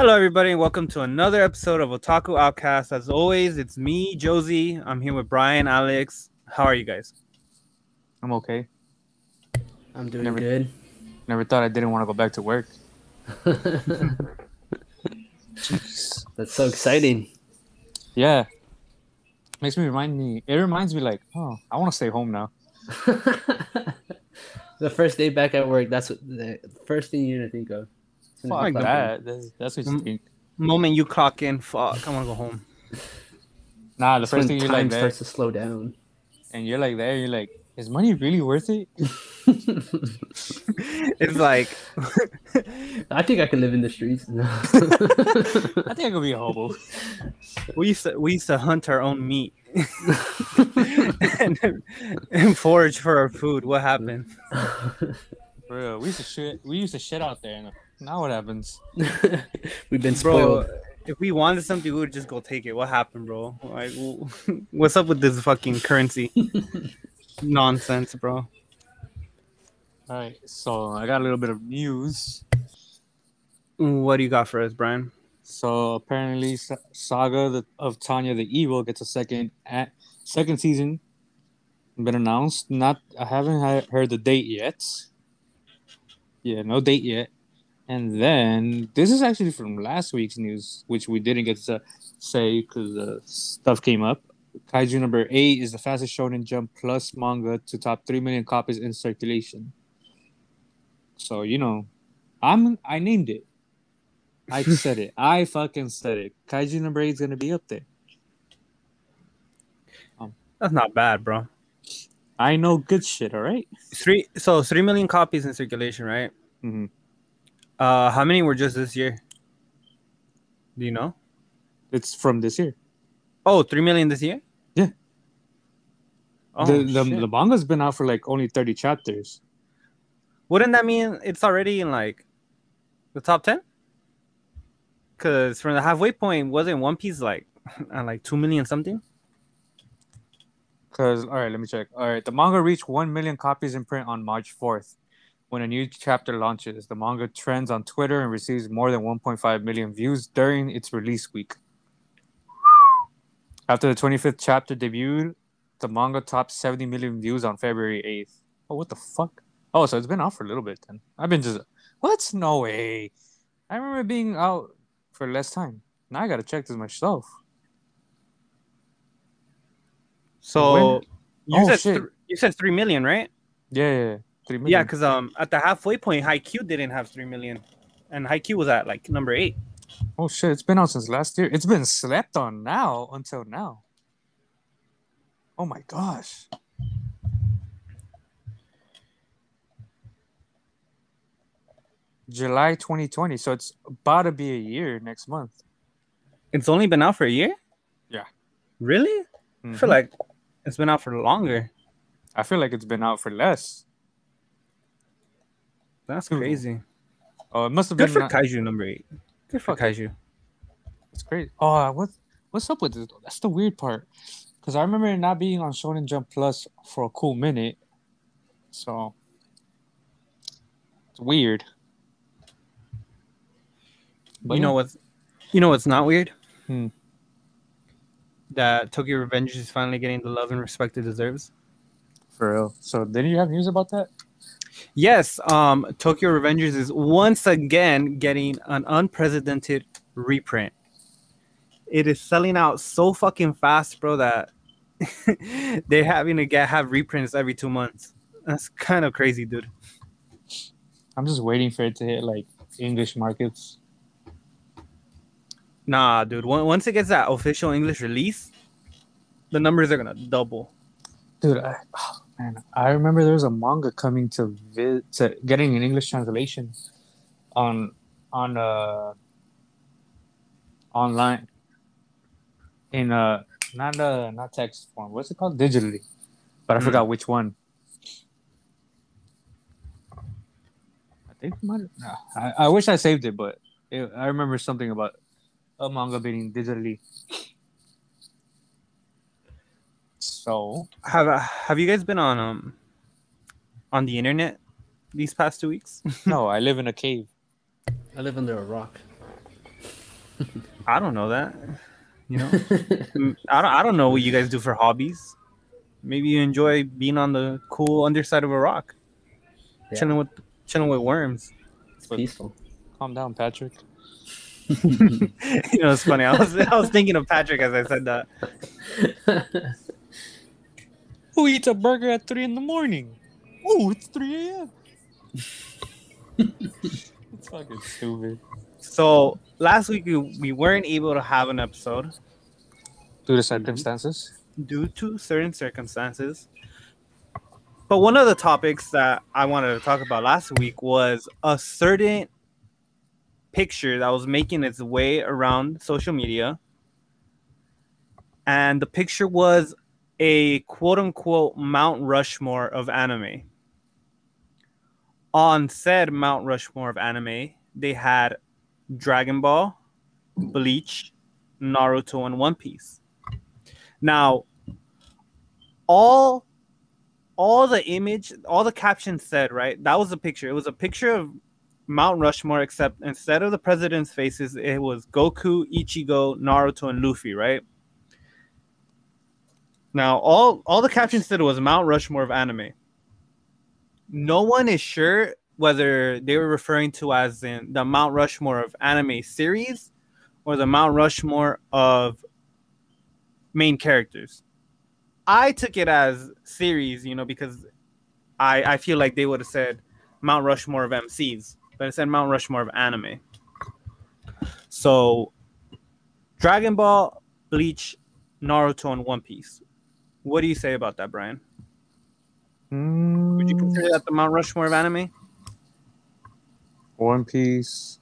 Hello, everybody, and welcome to another episode of Otaku Outcast. As always, it's me, Josie. I'm here with Brian, Alex. How are you guys? I'm okay. I'm doing Never- good. Never thought I didn't want to go back to work. That's so exciting. Yeah. It reminds me like, oh, I want to stay home now. The first day back at work, that's what the first thing you're gonna think of. Fuck that. That's what you think. Moment you clock in, fuck, I want to go home. Nah, the That's first when thing you're time like there, starts to slow down. and you're like there, you're like, is money really worth it? It's like, I think I could live in the streets. No. I think I could be a hobo. we used to hunt our own meat and, and forage for our food. What happened? Bro, we used to shit out there. Now what happens? We've been Bro, spoiled. if we wanted something, we would just go take it. What happened, bro? Like, what's up with this fucking currency nonsense, bro? All right, so I got a little bit of news. What do you got for us, Brian? So apparently, Saga of Tanya the Evil gets a second season. Been announced. I haven't heard the date yet. Yeah, no date yet. And then this is actually from last week's news, which we didn't get to say because stuff came up. Kaiju number 8 is the fastest Shonen Jump Plus manga to top 3 million copies in circulation. So I named it. I said it. I fucking said it. Kaiju number 8 is gonna be up there. That's not bad, bro. I know good shit. All right. 3 million copies in circulation, right? Mm-hmm. How many were just this year? Do you know? It's from this year. Oh, 3 million this year? Yeah. Oh, the manga's been out for like only 30 chapters. Wouldn't that mean it's already in like the top 10? Because from the halfway point, wasn't One Piece like at like 2 million something? All right, let me check. All right, the manga reached 1 million copies in print on March 4th. When a new chapter launches, the manga trends on Twitter and receives more than 1.5 million views during its release week. After the 25th chapter debuted, the manga topped 70 million views on February 8th. Oh, what the fuck? Oh, so it's been out for a little bit then. I've been just... What? No way. I remember it being out for less time. Now I gotta check this myself. So When? you said 3 million, right? Yeah. 3 million. Yeah, because at the halfway point, Haikyuu didn't have 3 million, and Haikyuu was at like number 8. Oh shit! It's been out since last year. It's been slept on now until now. Oh my gosh! July 2020. So it's about to be a year next month. It's only been out for a year? Yeah. Really? Mm-hmm. I feel like it's been out for longer. I feel like it's been out for less. That's crazy. Oh, it must have Good been for Kaiju number 8. Good for Kaiju. It's great. Oh, what's up with this? That's the weird part. Because I remember it not being on Shonen Jump Plus for a cool minute. So it's weird. But You know what's not weird? Hmm. That Tokyo Revengers is finally getting the love and respect it deserves. For real. So didn't you have news about that? Yes, Tokyo Revengers is once again getting an unprecedented reprint. It is selling out so fucking fast, bro, that they're having to have reprints every 2 months. That's kind of crazy, dude. I'm just waiting for it to hit like English markets. Nah, dude. Once it gets that official English release, the numbers are gonna double. Dude, I remember there was a manga coming to getting an English translation on online in not text form. What's it called? Digitally, but I forgot which one. I think I wish I saved it, but I remember something about a manga being digitally. So have you guys been on the internet these past 2 weeks? No, I live in a cave. I live under a rock. I don't know that. You know, I don't know what you guys do for hobbies. Maybe you enjoy being on the cool underside of a rock, Yeah. chilling with worms. It's peaceful. Calm down, Patrick. You know, it's funny. I was thinking of Patrick as I said that. Who eats a burger at 3 in the morning? Oh, it's 3 a.m. It's fucking stupid. So last week we weren't able to have an episode Due to circumstances. due to certain circumstances. But one of the topics that I wanted to talk about last week was a certain picture that was making its way around social media. And the picture was a quote unquote Mount Rushmore of anime. On said Mount Rushmore of anime, they had Dragon Ball, Bleach, Naruto, and One Piece. Now, all the caption said, right? That was the picture. It was a picture of Mount Rushmore, except instead of the president's faces, it was Goku, Ichigo, Naruto, and Luffy, right? Now, all the captions said was Mount Rushmore of anime. No one is sure whether they were referring to as in the Mount Rushmore of anime series or the Mount Rushmore of main characters. I took it as series, you know, because I feel like they would have said Mount Rushmore of MCs, but it said Mount Rushmore of anime. So, Dragon Ball, Bleach, Naruto, and One Piece. What do you say about that, Brian? Would you consider that the Mount Rushmore of anime? One Piece,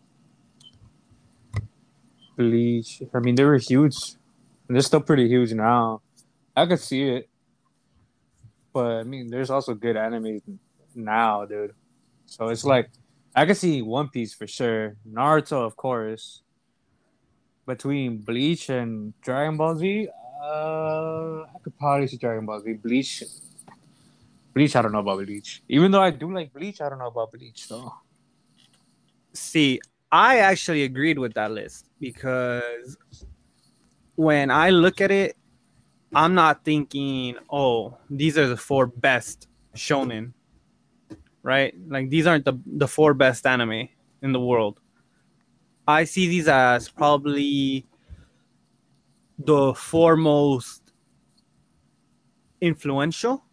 Bleach. I mean, they were huge. And they're still pretty huge now. I could see it. But, I mean, there's also good anime now, dude. So it's like, I could see One Piece for sure. Naruto, of course. Between Bleach and Dragon Ball Z, I could probably see Dragon Ball Z. Bleach, I don't know about Bleach. Even though I do like Bleach, I don't know about Bleach, though. See, I actually agreed with that list because when I look at it, I'm not thinking, oh, these are the 4 best shonen, right? Like, these aren't the 4 best anime in the world. I see these as probably the 4 most influential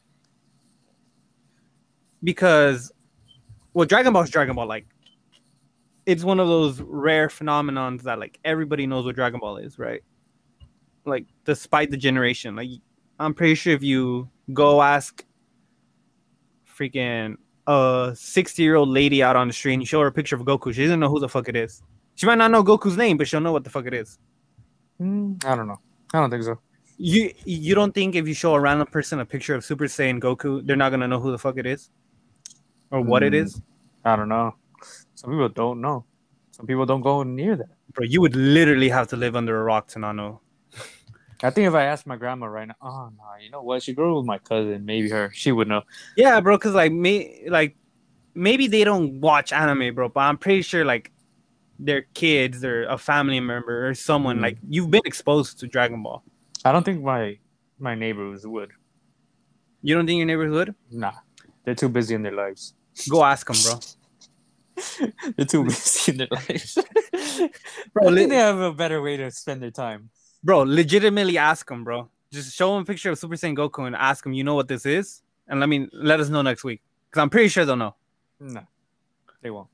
because, well, Dragon Ball is Dragon Ball. Like, it's one of those rare phenomenons that, like, everybody knows what Dragon Ball is, right? Like, despite the generation, like, I'm pretty sure if you go ask freaking a 60-year-old lady out on the street and you show her a picture of Goku, she doesn't know who the fuck it is. She might not know Goku's name, but she'll know what the fuck it is. I don't know. I don't think so. You don't think if you show a random person a picture of Super Saiyan Goku, they're not gonna know who the fuck it is or what it is? I don't know. Some people don't know. Some people don't go near that. Bro, you would literally have to live under a rock to not know. I think if I asked my grandma right now, oh no, you know what? She grew up with my cousin. Maybe she would know. Yeah, bro, because maybe they don't watch anime, bro, but I'm pretty sure like their kids or a family member or someone like you've been exposed to Dragon Ball. I don't think my neighbors would. You don't think your neighbors would? Nah, they're too busy in their lives. Go ask them, bro. They're too busy in their lives. Bro, I think they have a better way to spend their time. Bro, legitimately ask them, bro. Just show them a picture of Super Saiyan Goku and ask them, you know what this is? And let us know next week. Because I'm pretty sure they'll know. No, they won't.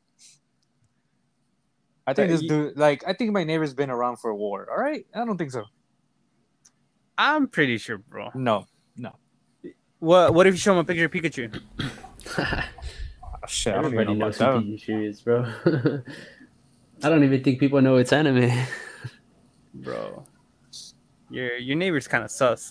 I think this dude, I think my neighbor's been around for a war. All right? I don't think so. I'm pretty sure, bro. No. What if you show them a picture of Pikachu? Oh, shit, Everybody knows who Pikachu is, bro. I don't even think people know it's anime. Bro. Your neighbor's kind of sus.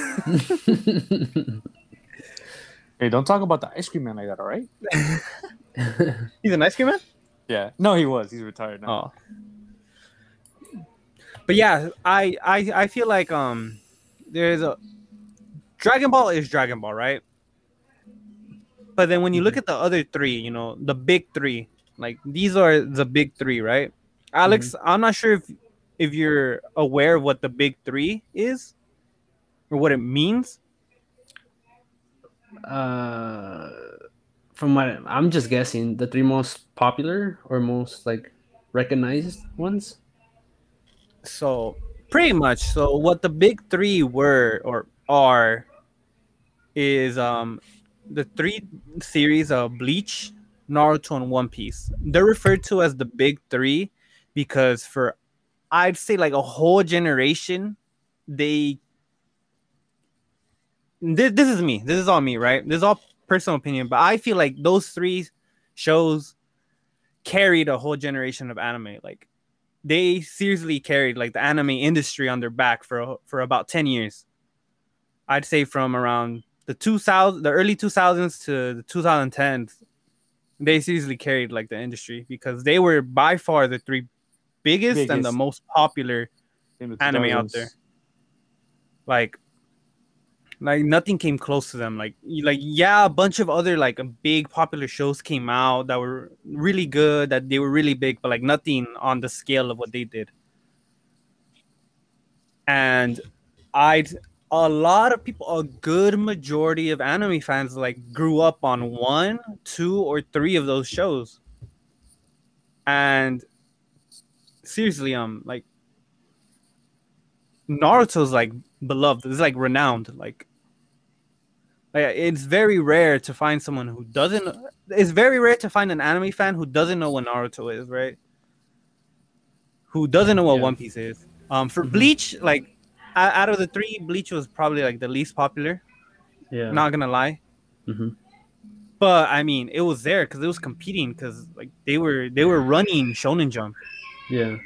Hey, don't talk about the ice cream man like that, all right? He's an ice cream man? Yeah. No, he was. He's retired now. Oh. But yeah, I feel like there's a Dragon Ball is Dragon Ball, right? But then when you look at the other 3, you know, the big 3, like these are the big 3, right? Alex, I'm not sure if if you're aware of what the big three is or what it means. From what I'm just guessing, the three most popular or most like recognized ones. So pretty much. So what the big three were or are is the three series of Bleach, Naruto, and One Piece. They're referred to as the big three because for I'd say like a whole generation, they this is me. This is all me, right? This is all personal opinion, but I feel like those three shows carried a whole generation of anime. Like they seriously carried like the anime industry on their back for about 10 years. I'd say from around the early 2000s to the 2010s, they seriously carried like the industry because they were by far the three biggest and the most popular anime out there. Like nothing came close to them. Like yeah, a bunch of other like big popular shows came out that were really good, that they were really big, but like nothing on the scale of what they did. And a lot of people, a good majority of anime fans like grew up on 1, 2, or 3 of those shows. And seriously, like Naruto's like beloved. It's like renowned. Like it's very rare to find someone who doesn't. It's very rare to find an anime fan who doesn't know what Naruto is, right? Who doesn't know what One Piece is. For Bleach, like out of the 3, Bleach was probably like the least popular. Yeah, not gonna lie. But I mean, it was there because it was competing because like they were running Shonen Jump. Yeah.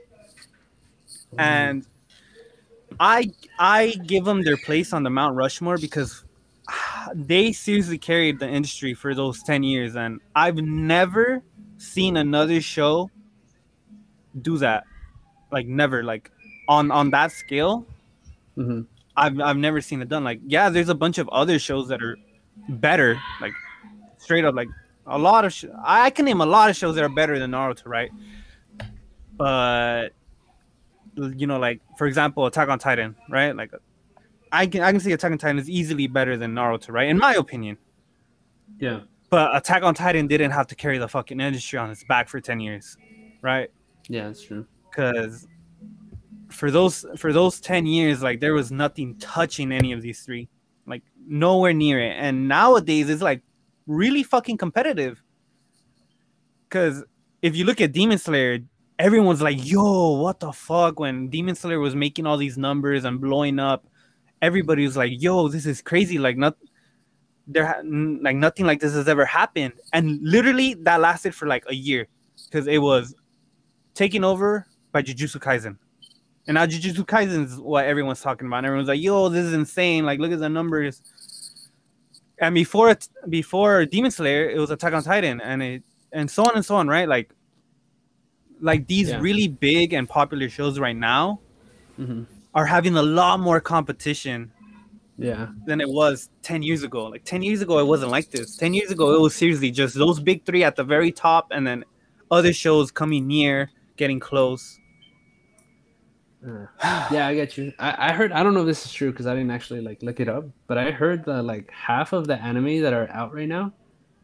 And I give them their place on the Mount Rushmore because they seriously carried the industry for those 10 years, and I've never seen another show do that. Like never, like on that scale. I've never seen it done. Like yeah, there's a bunch of other shows that are better, like straight up, like a lot of I can name a lot of shows that are better than Naruto, right? But you know, like for example, Attack on Titan, right? Like I can say Attack on Titan is easily better than Naruto, right? In my opinion. Yeah. But Attack on Titan didn't have to carry the fucking industry on its back for 10 years, right? Yeah, that's true. Because for those 10 years, like there was nothing touching any of these 3, like nowhere near it. And nowadays it's like really fucking competitive. Because if you look at Demon Slayer, everyone's like, yo, what the fuck? When Demon Slayer was making all these numbers and blowing up, everybody was like, yo, this is crazy. Like nothing like this has ever happened. And literally that lasted for like a year because it was taken over by Jujutsu Kaisen. And now Jujutsu Kaisen is what everyone's talking about. And everyone's like, yo, this is insane. Like, look at the numbers. And before Demon Slayer, it was Attack on Titan, and so on, right? Like these really big and popular shows right now are having a lot more competition than it was 10 years ago. Like 10 years ago, it wasn't like this. 10 years ago, it was seriously just those big 3 at the very top, and then other shows coming near, getting close. Yeah, I get you. I heard, I don't know if this is true because I didn't actually like look it up, but I heard that like half of the anime that are out right now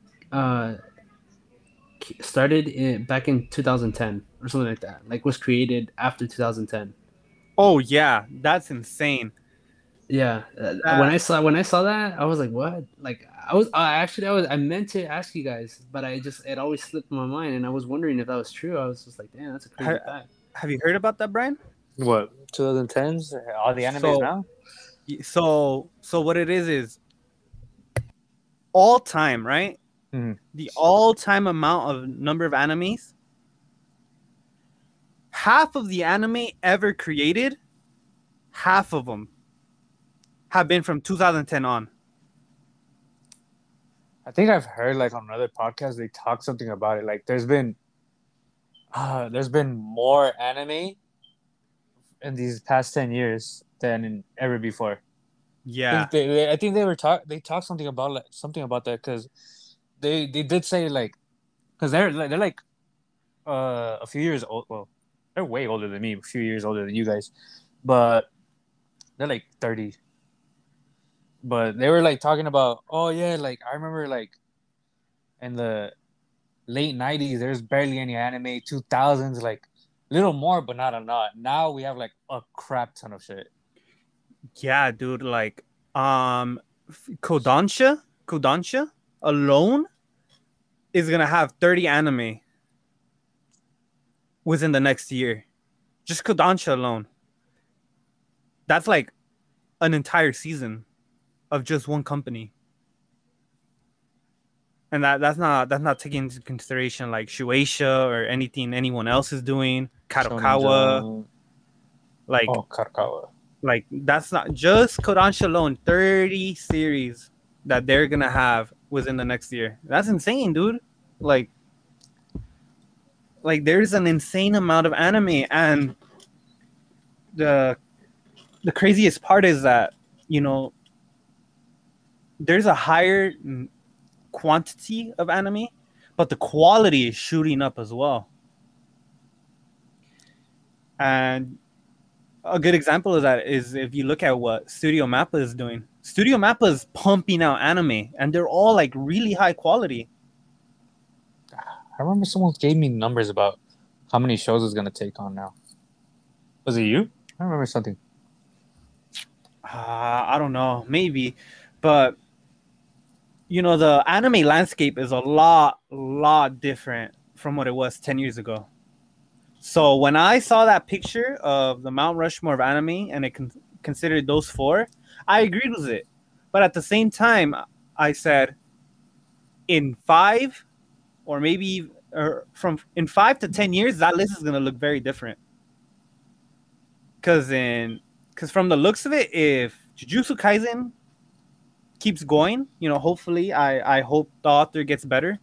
started back in 2010 or something like that. Like was created after 2010. Oh yeah, that's insane. Yeah, when I saw that, I was like, what? Like I meant to ask you guys, but it always slipped my mind, and I was wondering if that was true. I was just like, damn, that's a crazy fact. Have you heard about that, Brian? What, 2010s? All the animes now? So what it is all time, right? The all-time amount of number of animes, half of the anime ever created, half of them have been from 2010 on. I think I've heard like on another podcast they talk something about it. Like there's been more anime in these past 10 years than ever before. Yeah, I think they talked something about that because they did say like because they're like a few years old. Well, They're way older than me, a few years older than you guys, but they're like 30. But they were like talking about, oh yeah, like I remember like in the late 90s, there's barely any anime. 2000s, like little more, but not a lot. Now we have like a crap ton of shit. Yeah, dude. Like, Kodansha alone is gonna have 30 anime within the next year. Just Kodansha alone. That's like an entire season of just one company. And that's not taking into consideration like Shueisha or anything anyone else is doing. Kadokawa. Like, Kadokawa. Like, that's not just Kodansha alone. 30 series that they're gonna have within the next year. That's insane, dude. Like there's an insane amount of anime, and the craziest part is that, you know, there's a higher quantity of anime, but the quality is shooting up as well. And a good example of that is if you look at what Studio Mappa is doing. Studio Mappa is pumping out anime, and they're all like really high quality. I remember someone gave me numbers about how many shows it's gonna take on now. Was it you? I remember something. I don't know, maybe, but you know, the anime landscape is a lot different from what it was 10 years ago. So when I saw that picture of the Mount Rushmore of anime and it considered those four, I agreed with it. But at the same time, I said, in 5 or maybe in 5 to 10 years, that list is gonna look very different. Because from the looks of it, if Jujutsu Kaisen keeps going, you know, hopefully, I hope the author gets better.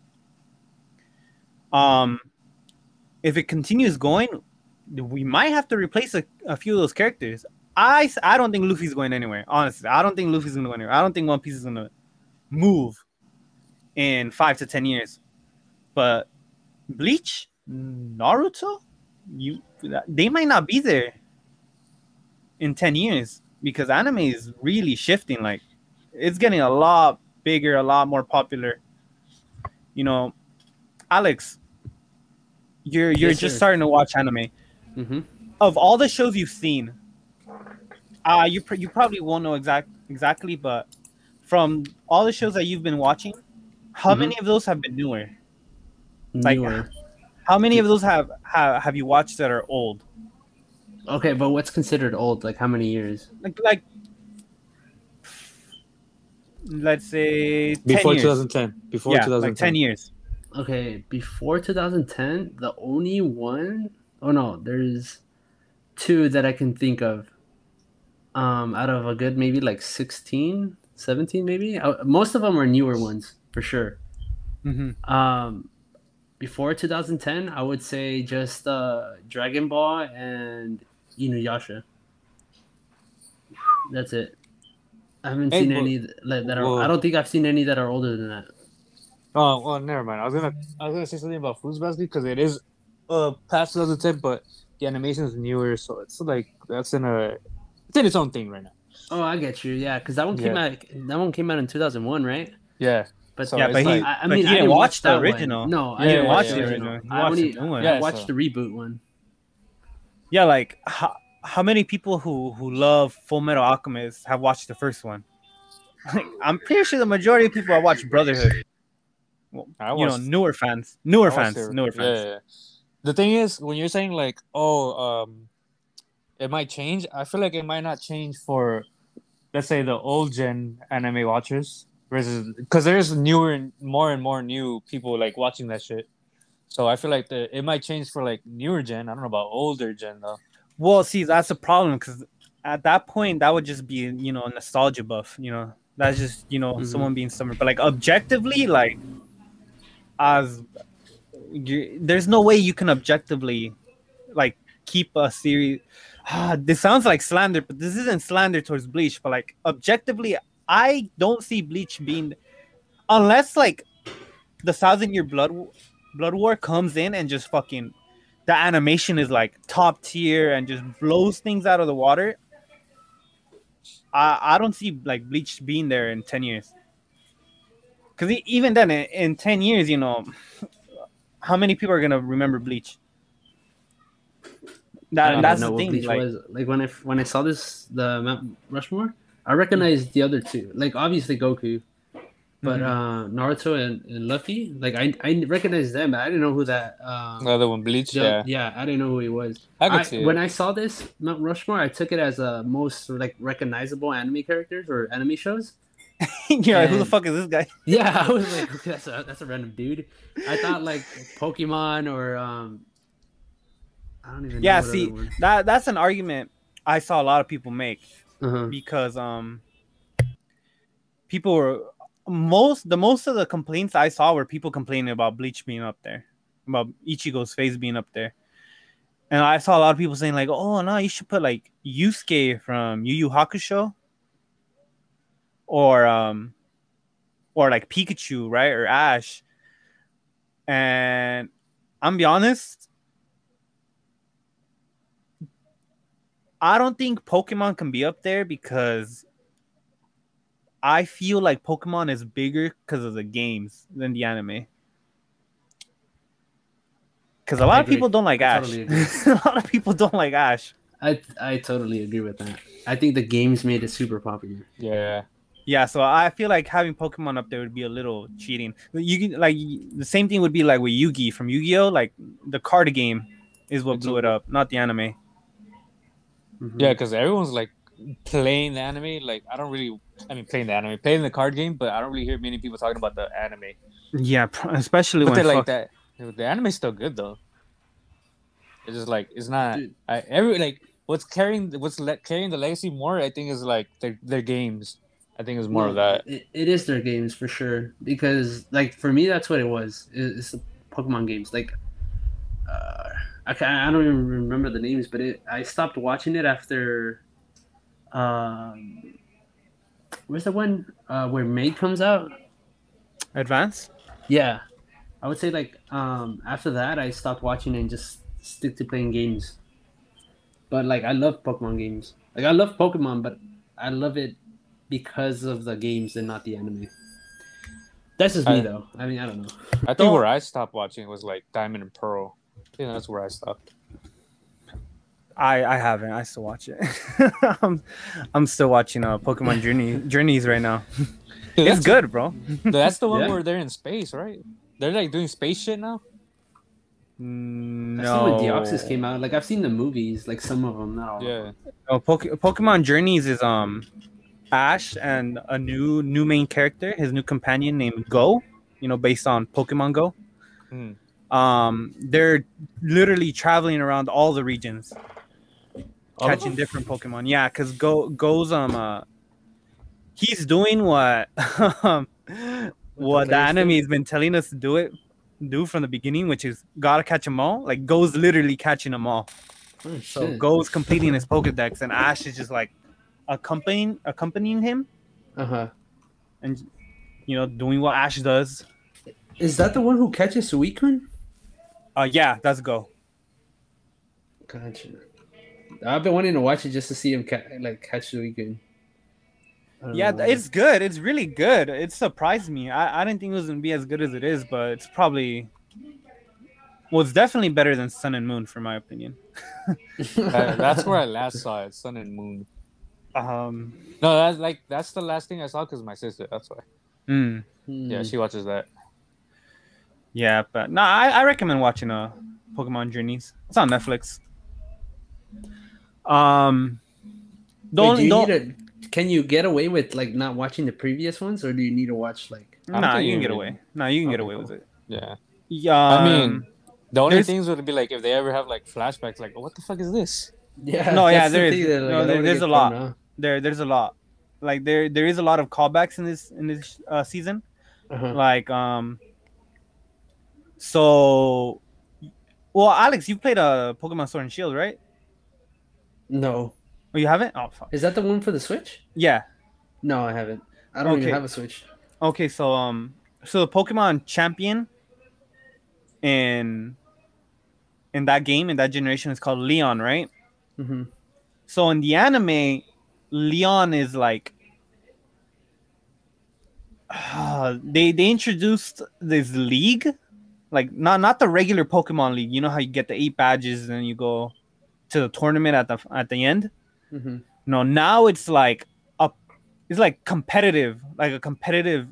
If it continues going, we might have to replace a few of those characters. I don't think Luffy's going anywhere. Honestly, I don't think Luffy's going to go anywhere. I don't think One Piece is going to move in 5 to 10 years. But Bleach, Naruto, they might not be there in 10 years because anime is really shifting. Like, it's getting a lot bigger, a lot more popular. You know, Alex, you're just starting to watch anime. Mm-hmm. Of all the shows you've seen, you probably won't know exactly, but from all the shows that you've been watching, how many of those have been newer? Like, how many of those have you watched that are old? Okay, but what's considered old? Like how many years? Like let's say before 10 years. 2010. Before 2010. Like 10 years. Okay, before 2010, the only one... Oh, no, there's 2 that I can think of. Out of a good maybe like 16, 17 maybe. Most of them are newer ones, for sure. Mm-hmm. Before 2010, I would say just Dragon Ball and Inuyasha. That's it. I haven't seen any that are... I don't think I've seen any that are older than that. Oh, well, never mind. I was gonna say something about Fruits Basket because it is past 2010, but the animation is newer, so it's like it's in its own thing right now. Oh, I get you. Yeah, because that one came out. That one came out in 2001, right? Yeah. But so yeah, but I mean, I didn't watch the original. One. No, I didn't watch the original. I watched the reboot one. Yeah, like how many people who love Full Metal Alchemist have watched the first one? Like, I'm pretty sure the majority of people have watched Brotherhood. Well, newer fans. Yeah. The thing is, when you're saying like, it might change, I feel like it might not change for, let's say, the old gen anime watchers versus, because there's newer and more new people like watching that shit. So I feel like it might change for like newer gen. I don't know about older gen though. Well, see, that's a problem because at that point that would just be a nostalgia buff. That's just someone being stubborn. But like objectively, like there's no way you can objectively like keep a series. This sounds like slander, but this isn't slander towards Bleach. But like objectively, I don't see Bleach being, unless like the 1,000-Year Blood War comes in and just fucking the animation is like top tier and just blows things out of the water. I don't see like Bleach being there in 10 years. Because even then, in 10 years, you know, how many people are gonna remember Bleach? I don't That's know the what thing. Bleach Like, was. Like when I saw the Mount Rushmore, I recognized the other two. Like obviously Goku, but Naruto and Luffy. Like I recognized them, but I didn't know who that. The other one, Bleach. Yeah, Yeah, I didn't know who he was. I could see When it. I saw this Mount Rushmore, I took it as a most like recognizable anime characters or anime shows. you're like, who the And- fuck is this guy? Yeah, I was like, okay, that's a random dude. I thought like Pokemon or I don't even know. Yeah, what see, other one. that's an argument I saw a lot of people make Uh-huh. because people were most of the complaints I saw were people complaining about Bleach being up there, about Ichigo's face being up there. And I saw a lot of people saying like, "Oh no, you should put like Yusuke from Yu Yu Hakusho, or like Pikachu, right, or Ash." And I'm be honest, I don't think Pokemon can be up there because I feel like Pokemon is bigger because of the games than the anime. Because a lot of agree. people don't like I Ash. totally agree. A lot of people don't like Ash. I totally agree with that. I think the games made it super popular. Yeah, Yeah, so I feel like having Pokemon up there would be a little cheating. You can, like the same thing would be like with Yugi from Yu-Gi-Oh. Like the card game is what blew it up, not the anime. Mhm. yeah, because everyone's like playing the anime. Like I don't really, I mean, playing the anime, playing the card game, but I don't really hear many people talking about the anime. Yeah, especially But when they're like that. The anime's still good though. It's just like it's not. Dude. What's carrying carrying the legacy more. I think is like their games. I think is more of that. It is their games for sure because like for me that's what it was. It's the Pokemon games. Like I don't even remember the names, but I stopped watching it after. Where's the one where May comes out? Advance. Yeah, I would say like after that I stopped watching and just stick to playing games. But like I love Pokemon games. Like I love Pokemon, but I love it because of the games and not the anime. That's just me though. I mean I don't know. I think where I stopped watching was like Diamond and Pearl. I think that's where I stopped. I haven't. I still watch it. I'm still watching Pokemon Journeys right now. Dude, It's good, bro. That's the one Yeah. where they're in space, right? They're like doing space shit now. I've seen when No. Deoxys came out. Like I've seen the movies, like some of them, not all. Yeah. Oh, Pokemon Journeys is Ash and a new main character, his new companion named Go. You know, based on Pokemon Go. Hmm. They're literally traveling around all the regions, All of catching them? different Pokemon. Yeah, because Go's he's doing what what the players anime do? has been telling us to do from the beginning, which is gotta catch them all. Like Go's literally catching them all. Oh, So shit. Go's completing his Pokedex, and Ash is just like accompanying him, Uh-huh. and you know doing what Ash does. Is that the one who catches Suicune? Yeah, that's Go. Gotcha. I've been wanting to watch it just to see him catch Suicune. I don't Yeah, know. it's good. It's really good. It surprised me. I didn't think it was gonna be as good as it is, but it's probably it's definitely better than Sun and Moon, for my opinion. That's where I last saw it, Sun and Moon. Um, No, that's the last thing I saw because my sister. That's why. mm, Yeah, she watches that. yeah, but no, I recommend watching Pokemon Journeys. It's on Netflix. Can you get away with like not watching the previous ones, or do you need to watch like? don't Nah, think you can you get really- away. Nah, you can get Okay, away cool. with it. Yeah. Yeah, I mean, the only there's- things would be like if they ever have like flashbacks, like what the fuck is this? Yeah. No, yeah, that's the there is. thing that, like, No, I don't wanna there's get a lot. thrown off. there's a lot. Like there is a lot of callbacks in this season. Uh-huh. Like so, well, Alex, you played Pokemon Sword and Shield, right? No, Oh, you haven't? Oh, fuck. is that the one for the Switch? Yeah. No, I haven't. I don't even Okay. have a Switch. Okay, so the Pokemon champion in in that game in that generation is called Leon, right? Mm-hmm. So in the anime, Leon is like they introduced this league, like not the regular Pokemon League. You know how you get the 8 badges and you go to the tournament at the end. Mm-hmm. No, now it's like it's like competitive, like a competitive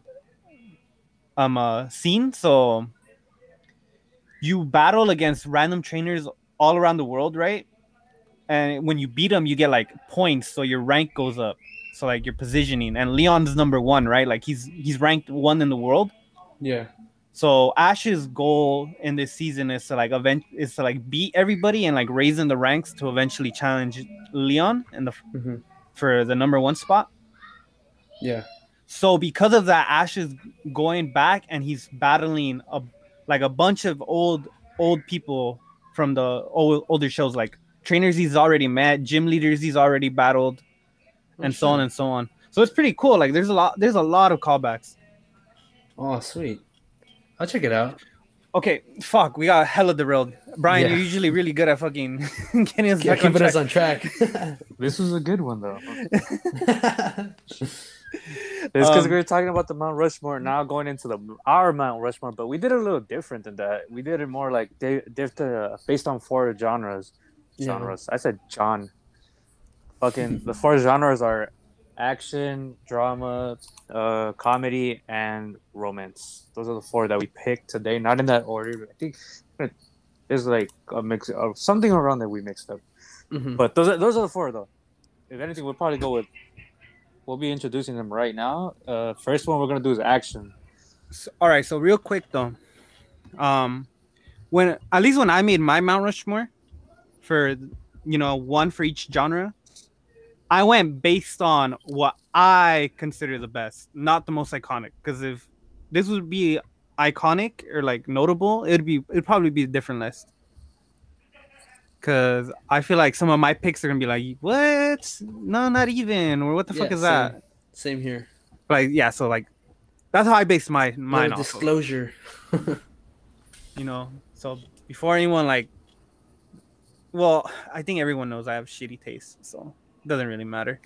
scene. So you battle against random trainers all around the world, right? And when you beat them, you get like points, so your rank goes up. So like your positioning, and Leon's number 1, right? Like he's ranked 1 in the world. Yeah. So Ash's goal in this season is to like beat everybody and like raise in the ranks to eventually challenge Leon for the number 1 spot. Yeah. So because of that, Ash is going back and he's battling a bunch of old people from the older shows, like trainers he's already met, gym leaders he's already battled, and so on and so on. So it's pretty cool. Like there's a lot of callbacks. Oh, sweet. I'll check it out. Okay, fuck, we got hella derailed. Brian, Yeah. you're usually really good at fucking getting us back on Keeping track. us on track. This was a good one though. It's because we were talking about the Mount Rushmore, now going into our Mount Rushmore, but we did it a little different than that. We did it more like based on 4 genres. I said John. Fucking the 4 genres are action, drama, comedy, and romance. Those are the 4 that we picked today. Not in that order, but I think there's like a mix of something around that we mixed up. Mm-hmm. But those are the 4 though. If anything, we'll probably go with. We'll be introducing them right now. First one we're gonna do is action. All right, so real quick though, when I made my Mount Rushmore for 1 for each genre, I went based on what I consider the best, not the most iconic. Because if this would be iconic or like notable, it'd probably be a different list. Because I feel like some of my picks are gonna be like, what? No, not even. Or what the fuck is that? Same here. Like, yeah. So like, that's how I based mine off. Disclosure. So before anyone I think everyone knows I have shitty taste, so it doesn't really matter.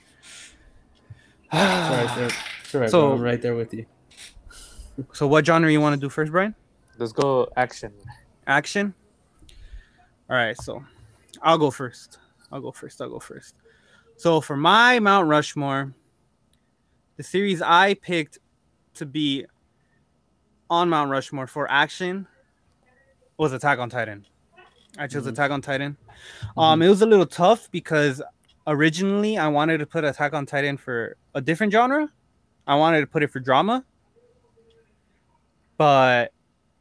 Sorry, So- bro, I'm right there with you. So what genre you want to do first, Brian? Let's go action. Action. All right, so I'll go first. So for my Mount Rushmore, the series I picked to be on Mount Rushmore for action was Attack on Titan. I chose Attack on Titan. It was a little tough because originally I wanted to put Attack on Titan for a different genre. I wanted to put it for drama. But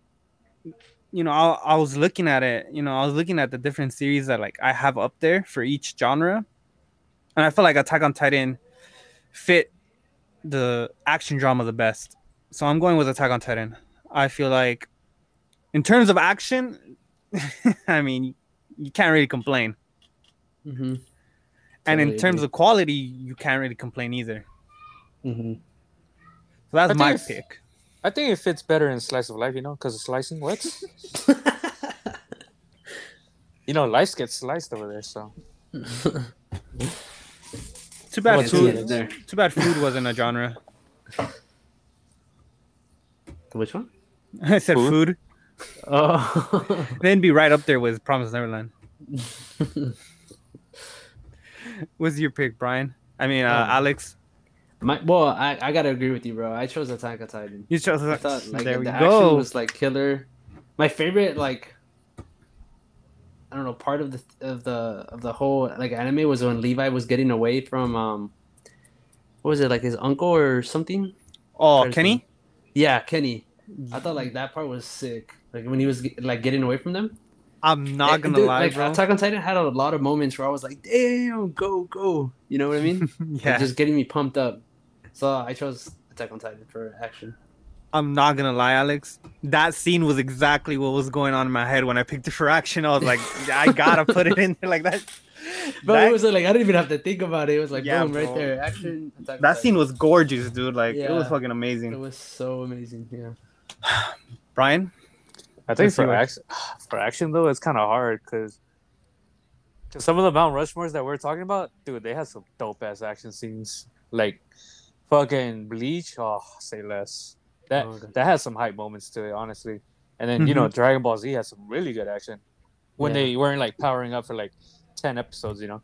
I was looking at it. I was looking at the different series that I have up there for each genre, and I feel like Attack on Titan fit the action drama the best. So I'm going with Attack on Titan. I feel like, in terms of action, I mean, you can't really complain. Mm-hmm. And in Totally terms agree. of quality, you can't really complain either. Mm-hmm. So that's I my think pick. I think it fits better in slice of life, because of slicing. What? Life gets sliced over there. So Too bad Well, food. there. Too bad food wasn't a genre. Which one? I said food. Oh. Then be right up there with Promised Neverland. What's your pick, Brian? I mean, Alex. I gotta agree with you, bro. I chose Attack on Titan. You chose I thought there we the go. action was killer. My favorite I don't know, part of the whole anime was when Levi was getting away from what was it, his uncle or something? Oh, Kenny? Yeah, Kenny. I thought that part was sick. When he was getting away from them. I'm not gonna Dude, lie, bro. Attack on Titan had a lot of moments where I was like, damn, go. You know what I mean? Yeah. Just getting me pumped up. So I chose Attack on Titan for action. I'm not gonna lie, Alex. That scene was exactly what was going on in my head when I picked it for action. I was like, I gotta put it in there like that. But it was I didn't even have to think about it. It was Yeah, boom, right bro. there. Action. Attack on That Titan. scene was gorgeous, dude. It was Yeah. fucking It amazing. was so amazing. Yeah. Brian? I think Let's see what- for action though, it's kind of hard because some of the Mount Rushmores that we're talking about, dude, they had some dope ass action scenes. Like fucking Bleach, oh, say less. That Oh, okay. that has some hype moments to it, honestly. And then you know, Dragon Ball Z has some really good action when Yeah. they weren't like powering up for like 10 episodes, you know.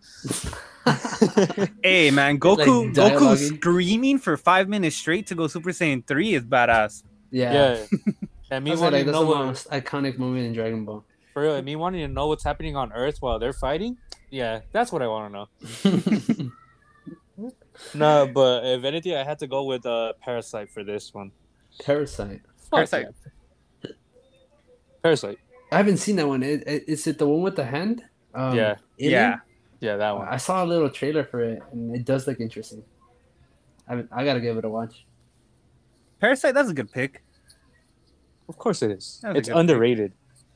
Hey man, Like Goku dialogue-y. screaming for 5 minutes straight to go Super Saiyan 3 is badass. Yeah. And me I was wanting like, to that's know the what, most iconic moment in Dragon Ball. for real, and me wanting to know what's happening on Earth while they're fighting. Yeah, that's what I want to know. No, but if anything, I had to go with Parasite for this one. Parasite. Fuck Parasite. yeah. Parasite. I haven't seen that one. Is it the one with the hand? Yeah. Alien? Yeah, that one. I saw a little trailer for it, and it does look interesting. I gotta give it a watch. Parasite, that's a good pick. Of course it is. That was a It's good pick. underrated.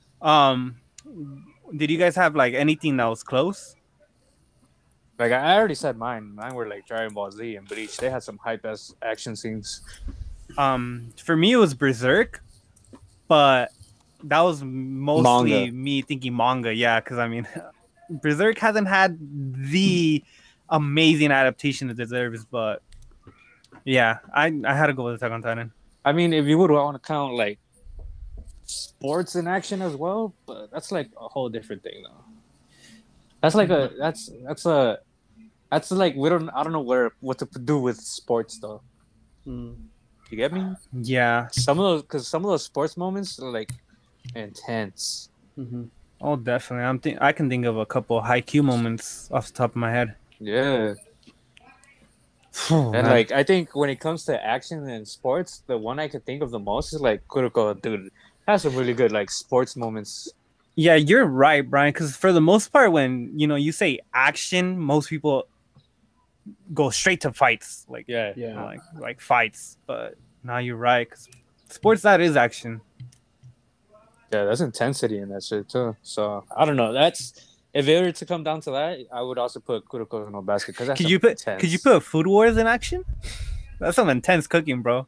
Did you guys have like anything that was close? Like I already said mine. Mine were like Dragon Ball Z and Bleach. They had some hype ass action scenes. For me it was Berserk, but that was mostly Manga. me thinking manga. Yeah, because I mean, Berserk hasn't had the amazing adaptation it deserves, but yeah, I had to go with Attack on Titan. I mean, if you would want to count like sports in action as well, but that's like a whole different thing though. That's like that's like I don't know what to do with sports though. Mm. You get me? Yeah. Some of those sports moments are like intense. Mm-hmm. Oh, definitely. I can think of a couple high Q moments off the top of my head. Yeah. Oh, And man. like I think when it comes to action and sports, the one I could think of the most is like Kuroko, dude. Has some really good like sports moments. Yeah, you're right, Brian. Because for the most part, when you say action, most people go straight to fights, like Yeah. Yeah. like fights. But now you're right, 'cause sports, that is action. Yeah, there's intensity in that shit too. So I don't know. That's if it were to come down to that, I would also put Kuroko no Basket because that's Could you put Food Wars in action? That's some intense cooking, bro.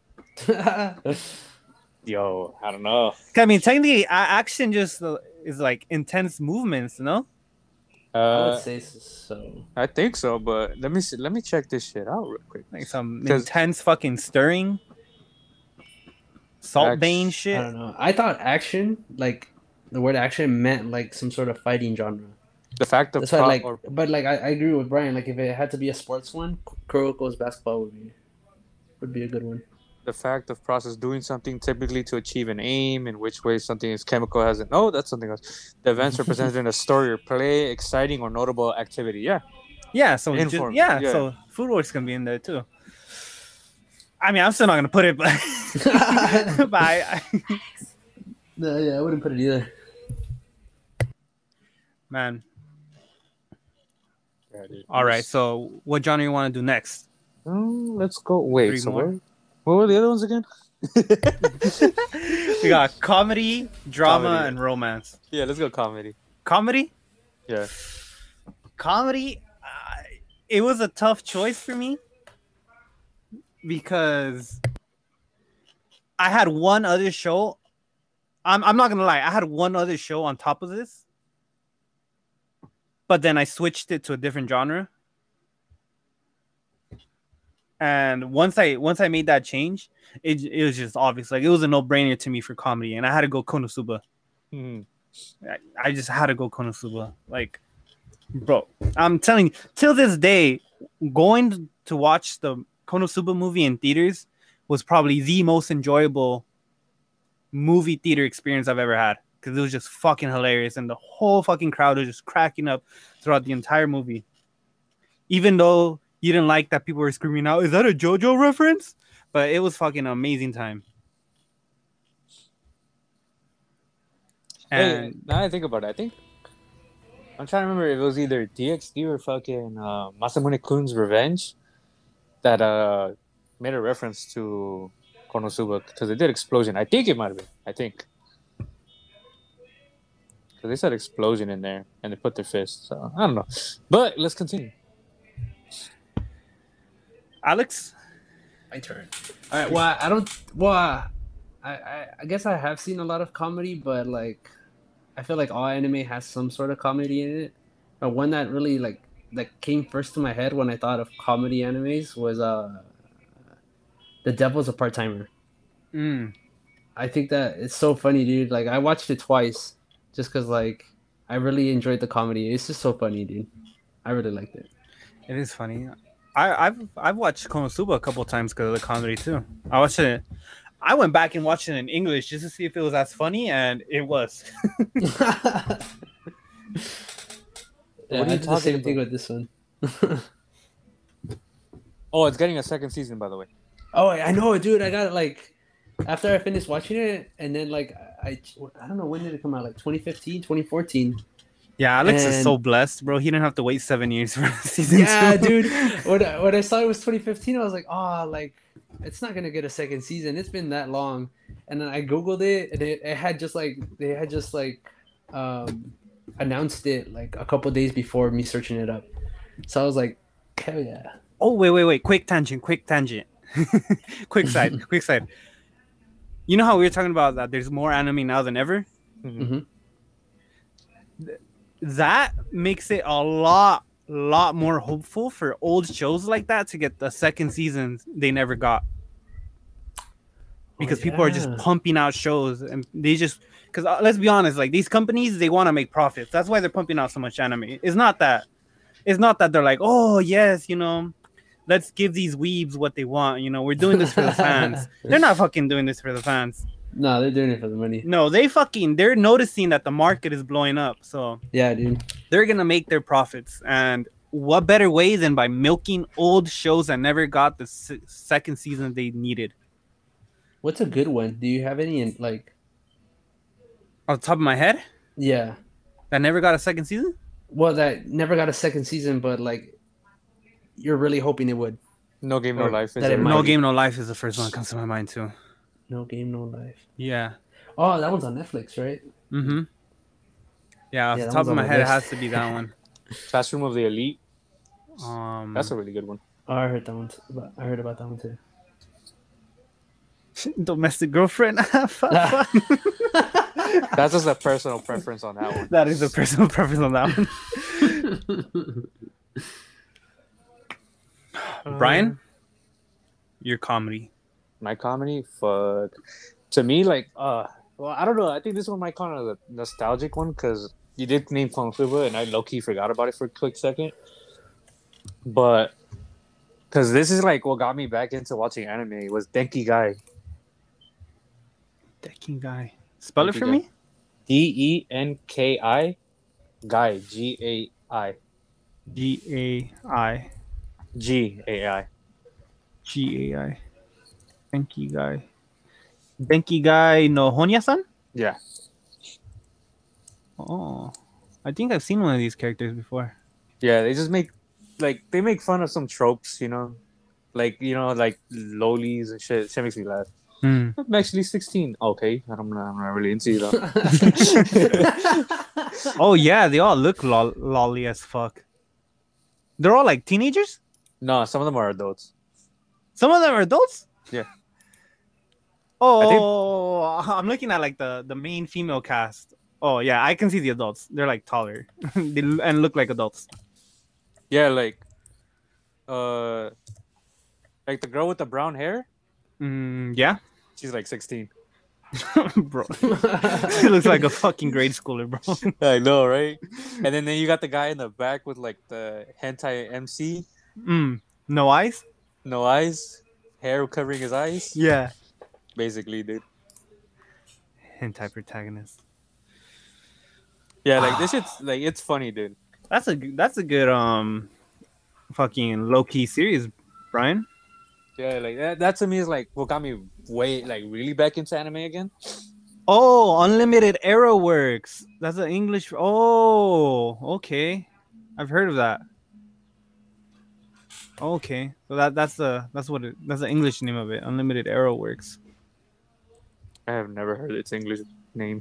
Yo, I don't know. I mean, technically, action just is like intense movements, no? I would say so. I think so, but let me see. Let me check this shit out real quick. Like some 'Cause- intense fucking stirring, salt vein I shit. don't know. I thought action, like the word action, meant like some sort of fighting genre. The fact of That's why, but like I agree with Brian. Like if it had to be a sports one, Kuroko's basketball would be a good one. the fact of process doing something typically to achieve an aim, in which way something is chemical has an that's something else. The events represented in a story or play, exciting or notable activity. Yeah. Yeah, so Inform- yeah, yeah. so Food Wars can be in there too. I mean, I'm still not gonna put it, but but No, yeah, I wouldn't put it either. man. Yeah, dude. All right, so what genre you want to do next? Let's go. Wait, Three so more? what were the other ones again? We got comedy, drama, Comedy. and romance. Yeah, let's go comedy. Comedy, Yeah. comedy. It was a tough choice for me because I had one other show. I'm not gonna lie, I had one other show on top of this, but then I switched it to a different genre. And once I made that change, it was just obvious. Like it was a no-brainer to me for comedy, and I had to go Konosuba. Mhm. I just had to go Konosuba. Like, bro, I'm telling you, till this day, going to watch the Konosuba movie in theaters was probably the most enjoyable movie theater experience I've ever had, because it was just fucking hilarious, and the whole fucking crowd was just cracking up throughout the entire movie. Even though you didn't like that people were screaming out, "Is that a JoJo reference?" But it was fucking an amazing time. Hey, And now that I think about it, I think I'm trying to remember if it was either DxD or fucking Masamune Kun's Revenge that made a reference to Konosuba because they did explosion. I think it might have been. I think because they said explosion in there and they put their fist. So I don't know, but let's continue. Alex, My turn. All right. Well, I guess I have seen a lot of comedy, but like I feel like all anime has some sort of comedy in it. But one that really like that came first to my head when I thought of comedy animes was The Devil's a Part-Timer. Mm. I think that it's so funny, dude. Like I watched it twice just because like I really enjoyed the comedy. It's just so funny, dude. I really liked it. It is funny. I've watched Konosuba a couple times because of the comedy too. I watched it. I went back and watched it in English just to see if it was as funny, and it was. Yeah, What are I you did the talking same thing about? with this one. Oh, it's getting a second season, by the way. Oh, I know, dude. I got it like after I finished watching it, and then like I don't know when did it come out, like 2015, 2014. Yeah, Alex is so And- blessed, bro. He didn't have to wait 7 years for season Yeah, 2. dude. When I saw it was 2015, I was like, oh, like it's not gonna get a second season. It's been that long. And then I googled it, and it had just like they had just like announced it like a couple days before me searching it up. So I was like, hell yeah. Oh, wait. Quick tangent. quick side. You know how we were talking about that there's more anime now than ever? hmm That makes it a lot more hopeful for old shows like that to get the second season they never got. Because people are just yeah. pumping out shows, and they just because let's be honest, like these companies, they want to make profits. That's why they're pumping out so much anime. It's not that they're like, oh yes, let's give these weebs what they want. We're doing this for the fans. They're not fucking doing this for the fans. No, they're doing it for the money. No, they're noticing that the market is blowing up, so Yeah, dude. they're gonna make their profits. And what better way than by milking old shows that never got the second season they needed? What's a good one? Do you have any in like? Off the top of my head, Yeah. that never got a second season. Well, that never got a second season, but like, you're really hoping it would. No Game, No Or Life. Is that it a- might- No Game, No Life is the first one that comes to my mind too. No Game, No Life. Yeah. Oh, that one's on Netflix, right? Mm-hmm. Yeah, off Yeah, the that top one's of on my my head, it list. has to be that one. Classroom of the Elite. That's That's a really good one. Oh, I heard that one. I heard about that one too. Domestic Girlfriend. That's just a personal preference on that one. That is a personal preference on that one. Brian, your comedy. My comedy, fuck. To me, like, well, I don't know. I think this one might kind of a nostalgic one because you did name Konosuba, and I low key forgot about it for a quick second. But because this is like what got me back into watching anime was Denki Gai. Decking guy. Spell it for me. Denki Gai. Gai. Gai. Gai. Gai. Denki guy. Denki guy no Honya-san? Yeah. Oh. I think I've seen one of these characters before. Yeah, they just make they make fun of some tropes, like lolis and shit. Shit makes me laugh. I'm actually 16. Okay, I'm not really into you though. Oh yeah, they all look lolly as fuck. They're all like teenagers? No, some of them are adults. Some of them are adults? Yeah. Oh, I'm looking at like the main female cast. Oh yeah, I can see the adults. They're like taller and look like adults. Yeah, like the girl with the brown hair. Yeah, She's like 16. bro. He looks like a fucking grade schooler, bro. I know, right? And then you got the guy in the back with like the hentai MC, No eyes? no eyes, hair covering his eyes. Yeah. Basically, dude. Hentai protagonist. Yeah, like this shit's like it's funny, dude. That's a good fucking low key series, Brian. Yeah, like that to me is like what got me way like really back into anime again. Oh, Unlimited Arrow Works. That's an English. Oh, okay. I've heard of that. Okay, so that's the English name of it. Unlimited Arrow Works. I have never heard its English name.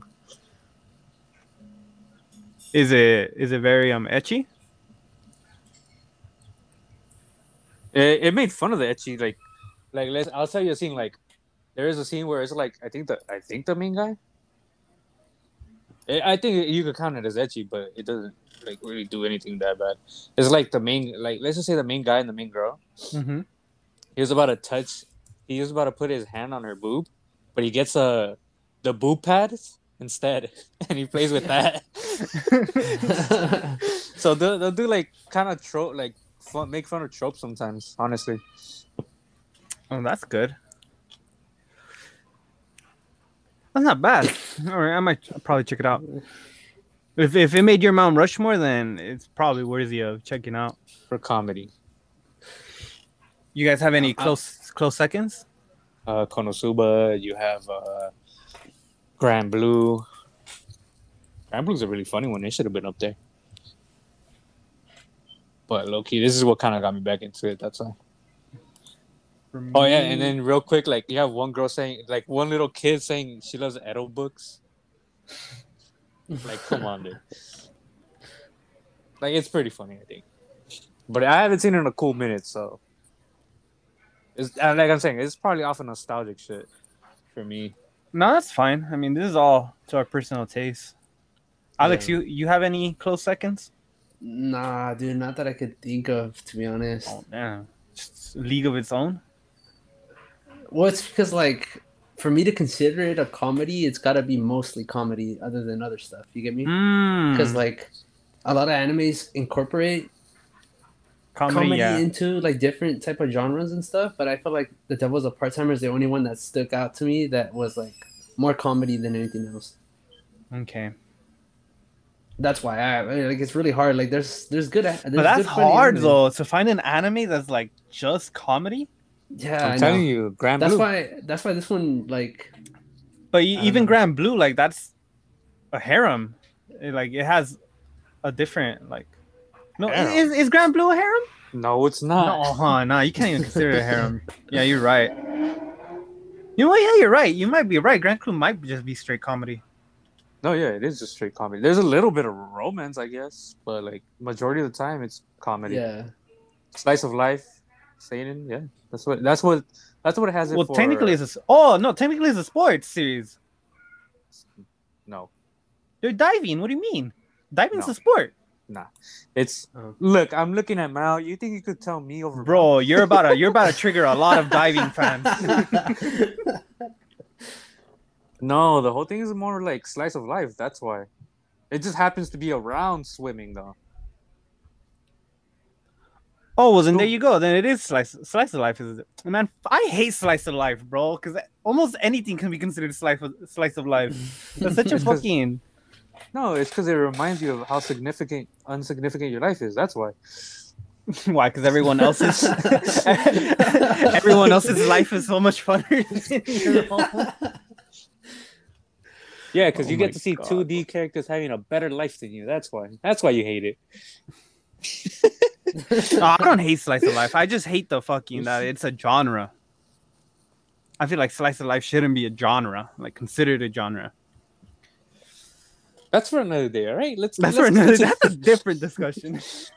Is it very ecchi? It made fun of the ecchi, like I'll tell you a scene like There is a scene where it's like I think the main guy. I think you could count it as ecchi, but it doesn't like really do anything that bad. It's like the main, like let's just say the main guy and the main girl. Mm-hmm. He was about to touch. He was about to put his hand on her boob, but he gets the boob pads instead, and he plays with that. So they'll do like kind of trope, like make fun of tropes sometimes. Honestly, Oh, that's good. That's not bad. All right, I might probably check it out. If it made your Mount Rushmore, then it's probably worthy of checking out. for comedy, You guys have any close seconds? Konosuba. You have Grand Blue. Grand Blue's a really funny one. They should have been up there. But low key, this is what kind of got me back into it. That's why. Oh yeah, and then real quick, like you have one girl saying, like one little kid saying she loves Edo books. Like, come on, dude. Like, it's pretty funny, I think. But I haven't seen it in a cool minute, so. It's, like I'm saying, it's probably off of nostalgic shit for me. No, that's fine. I mean, this is all to our personal taste. Alex, you have any close seconds? Nah, dude, not that I could think of, to be honest. Oh, damn. Just a league of its own? Well, it's because, like, for me to consider it a comedy, it's got to be mostly comedy other than other stuff. You get me? Because, like, a lot of animes incorporate comedy into, like, different type of genres and stuff. But I feel like The Devil's a Part-Timer is the only one that stuck out to me that was, like, more comedy than anything else. Okay. That's why like it's really hard. Like there's good. But that's hard though to find an anime that's like just comedy. Yeah, I'm telling you, Grand Blue. That's why this one like. But even Grand Blue, like that's a harem. It has a different like. No, is Grand Blue a harem? No, it's not. No, you can't even consider it a harem. Yeah, you're right. You know what? Yeah, you're right. You might be right. Grand Blue might just be straight comedy. No, yeah, it is just straight comedy. There's a little bit of romance, I guess, but like majority of the time, it's comedy. Yeah, slice of life, seinen. Yeah, that's what it has. It well, for... technically, it's a sports series. No, they're diving. What do you mean? Diving's a sport. Nah, it's look. I'm looking at Mao. You think you could tell me over? Bro, you're about to trigger a lot of diving fans. No, the whole thing is more like slice of life. That's why. It just happens to be around swimming, though. Oh, well, then there you go. Then it is slice of life. Man, I hate slice of life, bro, because almost anything can be considered slice of life. That's such a fucking... No, it's because it reminds you of how unsignificant your life is. That's why. Why? Because everyone else's life is so much funner than your own. Yeah, because you get to see 2D characters having a better life than you. That's why. That's why you hate it. No, I don't hate slice of life. I just hate the fucking that it's a genre. I feel like slice of life shouldn't be a genre, like considered a genre. That's for another day, all right? That's a different discussion.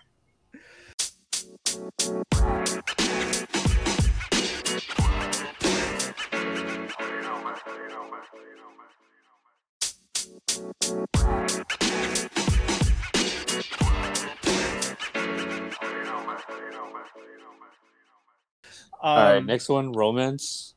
All right, next one, romance.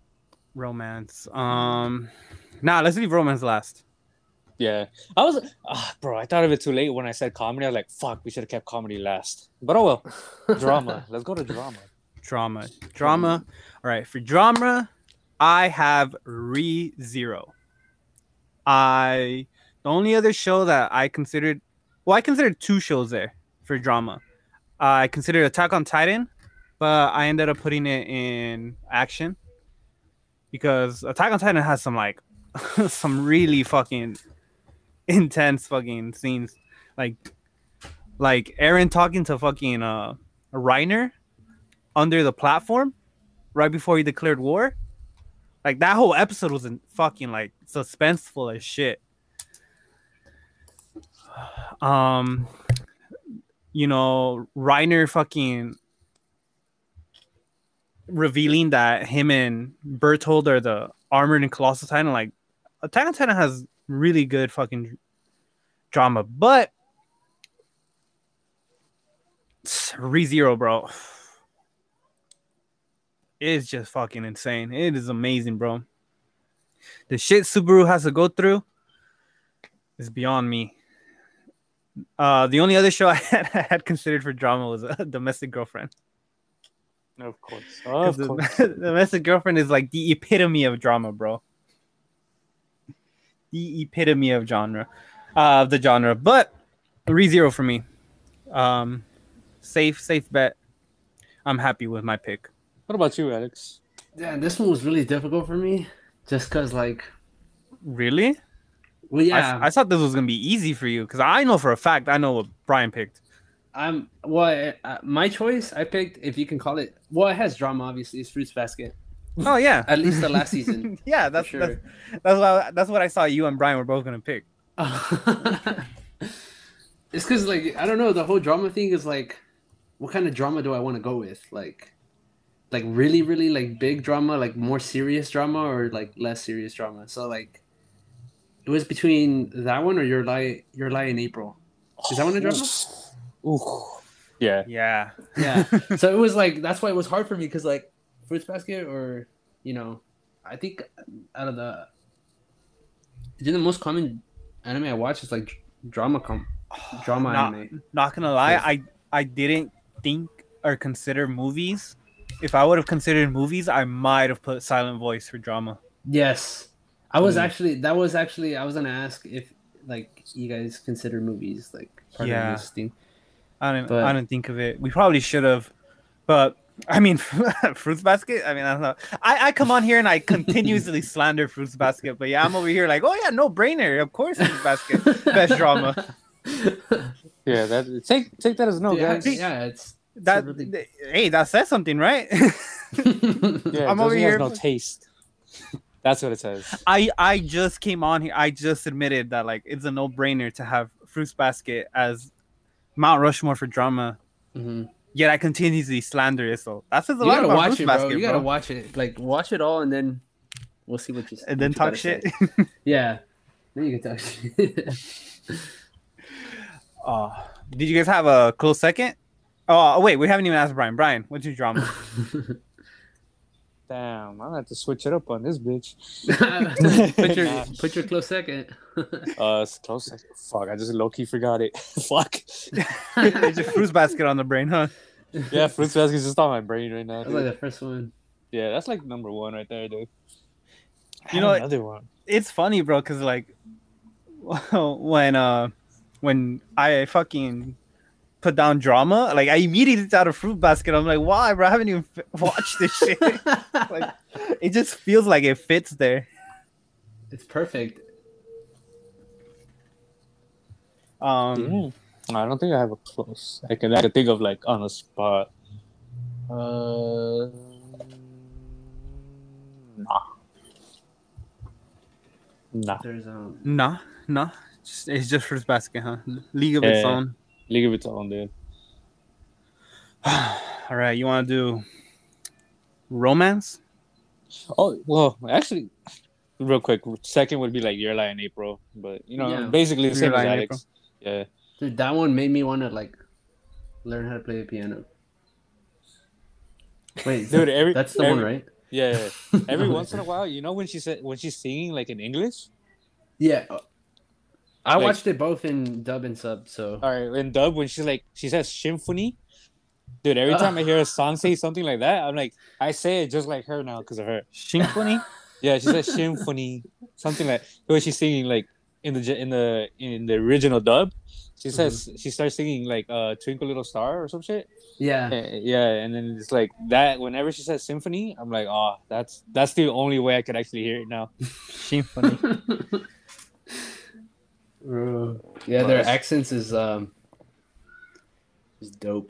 Nah, let's leave romance last. Yeah, I was, bro. I thought of it too late when I said comedy. I was like, "Fuck, we should have kept comedy last." But oh well, drama. Let's go to drama. Drama. All right, for drama, I have Re:Zero. The only other show that I considered two shows there for drama. I considered Attack on Titan, but I ended up putting it in action because Attack on Titan has some like some really fucking intense fucking scenes, like Eren talking to fucking Reiner under the platform right before he declared war. Like that whole episode was fucking like suspenseful as shit. You know, Reiner fucking revealing that him and Berthold are the Armored and Colossal Titan. Like, Attack on Titan has really good fucking drama, but ReZero, bro, it is just fucking insane. It is amazing, bro. The shit Subaru has to go through is beyond me. The only other show I had considered for drama was Domestic Girlfriend. Of course. Domestic Girlfriend is like the epitome of drama, bro. The epitome of the genre. But ReZero for me. Safe bet. I'm happy with my pick. What about you, Alex? Yeah, this one was really difficult for me, just cause like. Really? Well, yeah. I thought this was gonna be easy for you because I know for a fact I know what Brian picked. My choice I picked, if you can call it. Well, it has drama. Obviously, it's Fruits Basket. Oh yeah, At least the last season. Yeah, that's what I saw you and Brian were both gonna pick. It's because like I don't know, the whole drama thing is like, what kind of drama do I want to go with? Like really, really like big drama, like more serious drama, or like less serious drama. So like, it was between that one or Your Lie in April. Is that one a drama? Ooh. Yeah. Yeah. So it was like, that's why it was hard for me, because like Fruits Basket, or I think out of the most common anime I watch is like drama anime. Not gonna lie, I didn't think or consider movies. If I would have considered movies, I might have put Silent Voice for drama. Yes, I was actually I was gonna ask if like you guys consider movies like part of this thing. I didn't think of it. We probably should have, but I mean, Fruits Basket. I mean, I don't know. I come on here and I continuously slander Fruits Basket, but yeah, I'm over here like, oh yeah, no brainer. Of course, Fruits Basket, best drama. Yeah, that take that as no, guys. Yeah, hey, that says something, right? Yeah, I'm over here. Has no taste. That's what it says. I just came on here. I just admitted that like it's a no brainer to have Fruits Basket as Mount Rushmore for drama. Mm-hmm. Yet I continuously slander it. So that says a you lot gotta about watch Fruits it, Basket, bro. You gotta watch it. Like watch it all, and then we'll see what you. And then talk shit. Yeah, then you can talk shit. Did you guys have a close second? Oh wait, we haven't even asked Brian. Brian, what's your drama? Damn, I'm gonna have to switch it up on this bitch. put your close second. It's close second. Fuck, I just low key forgot it. Fuck. It's just Fruits Basket on the brain, huh? Yeah, Fruits Basket is just on my brain right now. That's like the first one. Yeah, that's like number one right there, dude. You know, another one. It's funny, bro, because like when I fucking put down drama, like I immediately thought of Fruit Basket. I'm like, why, bro? I haven't even watched this shit. Like, it just feels like it fits there. It's perfect. I don't think I have a close. I can think of like on the spot. Nah. There's Nah. It's just Fruit Basket, huh? League of its own. League of its own, dude. All right, you want to do romance? Oh well, actually, real quick. Second would be like Your Lie in April, but basically the same as Alex. Yeah. Dude, that one made me want to like learn how to play the piano. Wait, dude, that's the one, right? Yeah. Every once in a while, when she's singing like in English. Yeah. I watched it both in dub and sub. So all right, in dub when she says symphony, dude. Every time I hear a song say something like that, I'm like, I say it just like her now because of her. Symphony. Yeah, she says symphony, something like when she's singing like in the original dub. She says she starts singing like Twinkle Little Star or some shit. Yeah. Yeah, and then it's like that. Whenever she says symphony, I'm like, oh, that's the only way I could actually hear it now. Symphony. Yeah, their accents is dope.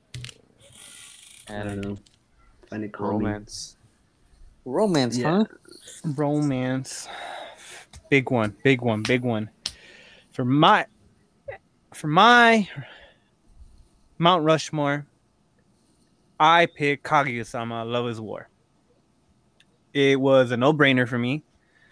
I don't know. Find it romance, yeah. huh? Romance. Big one. For my Mount Rushmore, I picked Kaguya-sama: Love Is War. It was a no-brainer for me.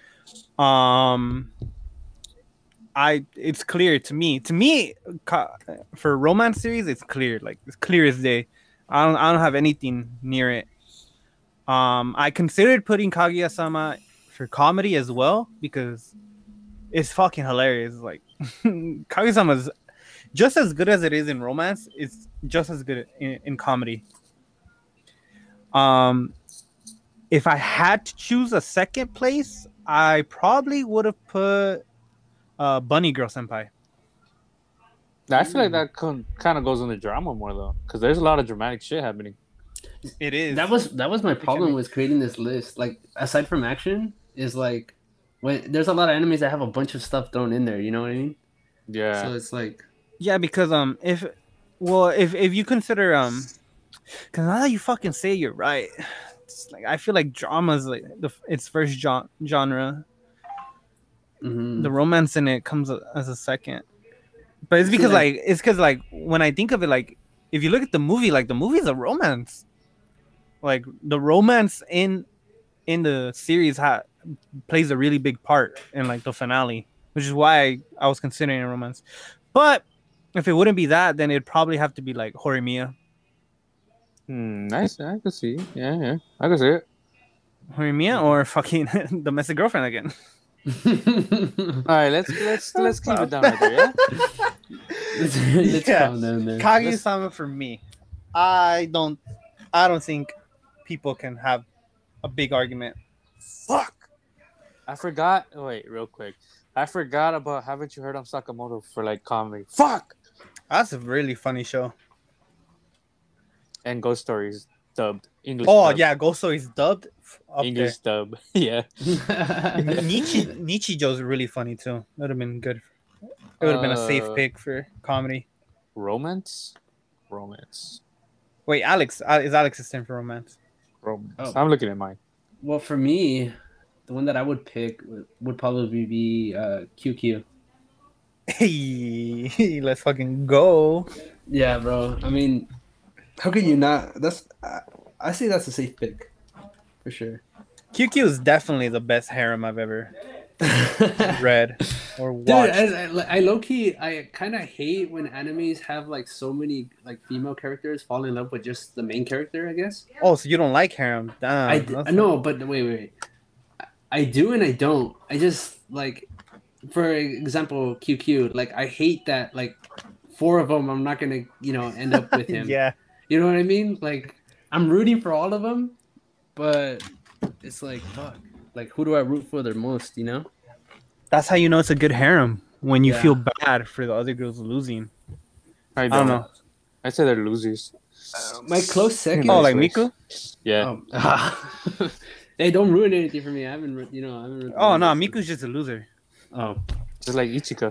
It's clear to me. For romance series, it's clear. Like it's clear as day. I don't have anything near it. I considered putting Kaguya-sama for comedy as well because it's fucking hilarious. Like Kaguya-sama is just as good as it is in romance. It's just as good in comedy. If I had to choose a second place, I probably would have put Bunny Girl Senpai. I feel like that kind of goes into drama more though, because there's a lot of dramatic shit happening. It is. That was my problem with creating this list. Like aside from action, is like when there's a lot of enemies that have a bunch of stuff thrown in there. You know what I mean? Yeah. So it's like Yeah, because if you consider because now that you fucking say it, you're right. It's like I feel like drama is like its first genre. The romance in it comes as a second, but it's because like when I think of it, like if you look at the movie, like the movie is a romance. Like the romance in the series plays a really big part in like the finale, which is why I was considering a romance. But if it wouldn't be that, then it'd probably have to be like Horimiya. Nice. I can see. Yeah. I can see it. Horimiya or fucking Domestic Girlfriend again. All right, let's keep it down right there. Yeah. let's calm down there. Kaguya-sama for me. I don't think people can have a big argument. Fuck. I forgot. Wait, real quick. I forgot about Haven't You Heard of Sakamoto for like comedy. Fuck. That's a really funny show. And Ghost Stories dubbed English. Oh dub. yeah, Ghost Stories dubbed. English dub. Yeah. Nichijo's really funny too. That would have been good. It would have been a safe pick for comedy. Romance. Wait, Alex is Alex's turn for romance. Oh. I'm looking at mine. Well, for me, the one that I would pick would probably be QQ. Hey, let's fucking go. Yeah, bro. I mean, how can you not? I say that's a safe pick, for sure. QQ is definitely the best harem I've ever read or watched. Dude, I low key, I kind of hate when animes have like so many like female characters fall in love with just the main character. I guess. Oh, so you don't like harem? Damn, I know, but wait. I do and I don't. I just like, for example, QQ. Like I hate that like 4 of them. I'm not gonna end up with him. Yeah. You know what I mean? Like I'm rooting for all of them, but it's like fuck. Like who do I root for the most? You know? That's how you know it's a good harem, when you feel bad for the other girls losing. I don't know. I say they're losers. My close second. Oh, like Miku? Yeah. They don't ruin anything for me. I haven't. Oh no, Miku's just a loser. Oh, just like Ichika.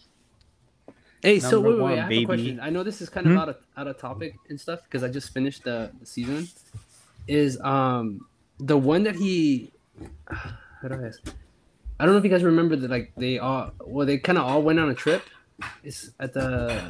Hey, so Number wait, one, I have baby. a question. I know this is kind of out of topic and stuff because I just finished the season. Is the one that he? How do I ask? I don't know if you guys remember that. Like they kind of all went on a trip. It's at the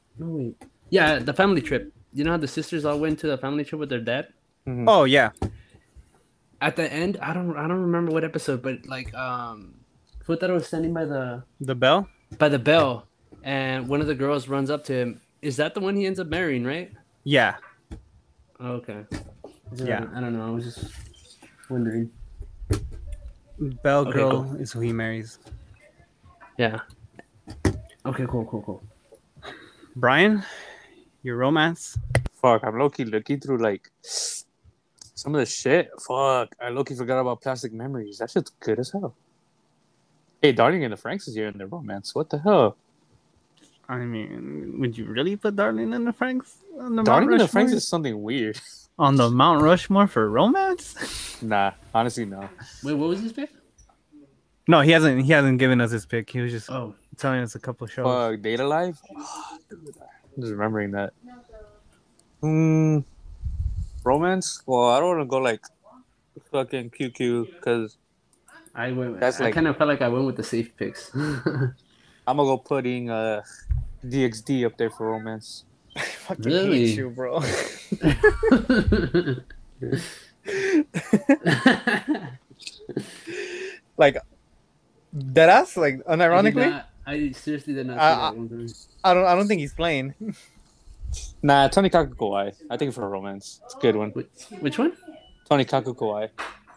the family trip. You know how the sisters all went to the family trip with their dad? Mm-hmm. Oh yeah. At the end, I don't remember what episode, but like Futaro was standing by the bell? By the bell, and one of the girls runs up to him. Is that the one he ends up marrying, right? Yeah. Oh, okay. Yeah. I don't know. I was just wondering. Bell girl is who he marries. Yeah. Okay, cool. Brian, your romance? Fuck, I'm low-key looking through like some of the shit. Fuck, I low-key forgot about Plastic Memories. That shit's good as hell. Hey, Darling in the Franxx is here in the romance. What the hell? I mean, would you really put Darling in the Franxx? Darling in the Franxx is something weird. On the Mount Rushmore for romance? Nah, honestly, no. Wait, what was his pick? No, he hasn't given us his pick. He was just telling us a couple shows. Fuck, Data Life? I'm just remembering that. Romance? Well, I don't want to go like fucking QQ because I like, kind of felt like I went with the safe picks. I'm gonna go putting DXD up there for romance. fucking Really? hate you, bro. Like deadass, like unironically. I seriously did not see I, that one. I don't think he's playing. Nah, Tony Kaku Kawhi. I think for romance, it's a good one. Which one? Tony Kaku Kawhi.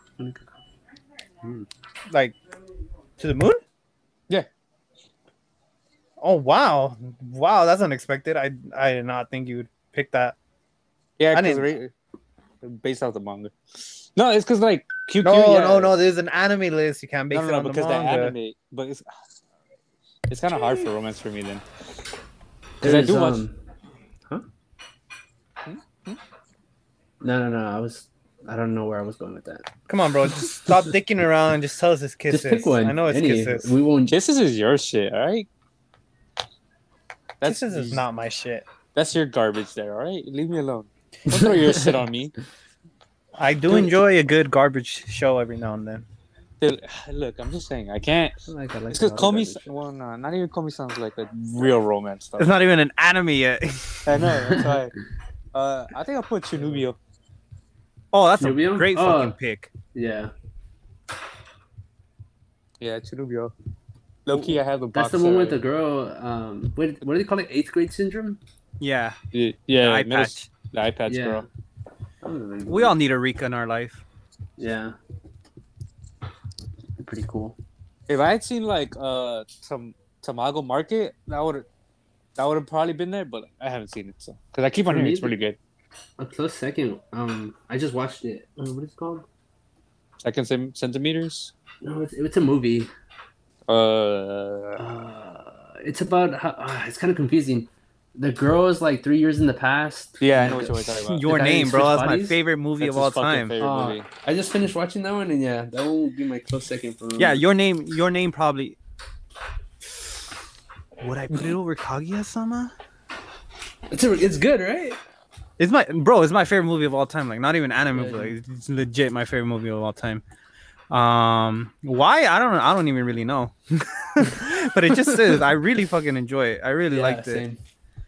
Like to the moon? Yeah. Oh wow. Wow, that's unexpected. I did not think you would pick that. Yeah, I because based off the manga. No, it's because like QQ. No, there's an anime list. You can't base it on because the manga. the anime, but it's kind of hard for romance for me then. Because I do watch. Huh? No. I don't know where I was going with that. Come on, bro. Just stop dicking around and just tell us it's Kisses. Just pick one. I know it's Kisses. We won't. Kisses is your shit, all right? Kisses is not my shit. That's your garbage there, all right? Leave me alone. Don't throw your shit on me. I do enjoy a good garbage show every now and then. Dude, look, I'm just saying, I can't. I like It's because Komi. Well, no, not even Komi sounds like a real romance stuff. It's not even an anime yet. I know, that's why. I think I'll put Chunubyo. Oh, that's Chunubyo? a great fucking pick. Yeah. Yeah, Chunubyo. Low key, I have the box. That's the one with the girl. What do they call it? 8th grade syndrome. Yeah. Yeah, The eye patch. The eye patch Yeah. girl. We all need a Rika in our life. Yeah. Pretty cool. If I had seen like some Tamago Market, that would have probably been there, but I haven't seen it, so because I keep on For hearing me, it's really good. A close second. I just watched it. What is it called? Second centimeters. No, it's a movie. It's about how it's kind of confusing. The girl is like 3 years in the past. Yeah, I know what you're talking about. Your The guy Name, in bro. Switch That's my Bodies? favorite movie That's of all his fucking time. favorite movie. I just finished watching that one, and yeah, that one would be my close second for. Yeah, Your Name probably. Would I put it over Kaguya-sama? It's good, right? It's my favorite movie of all time. Like not even anime, Yeah. but like, it's legit my favorite movie of all time. Why? I don't even really know. But it just is. I really fucking enjoy it. I really liked it. Same.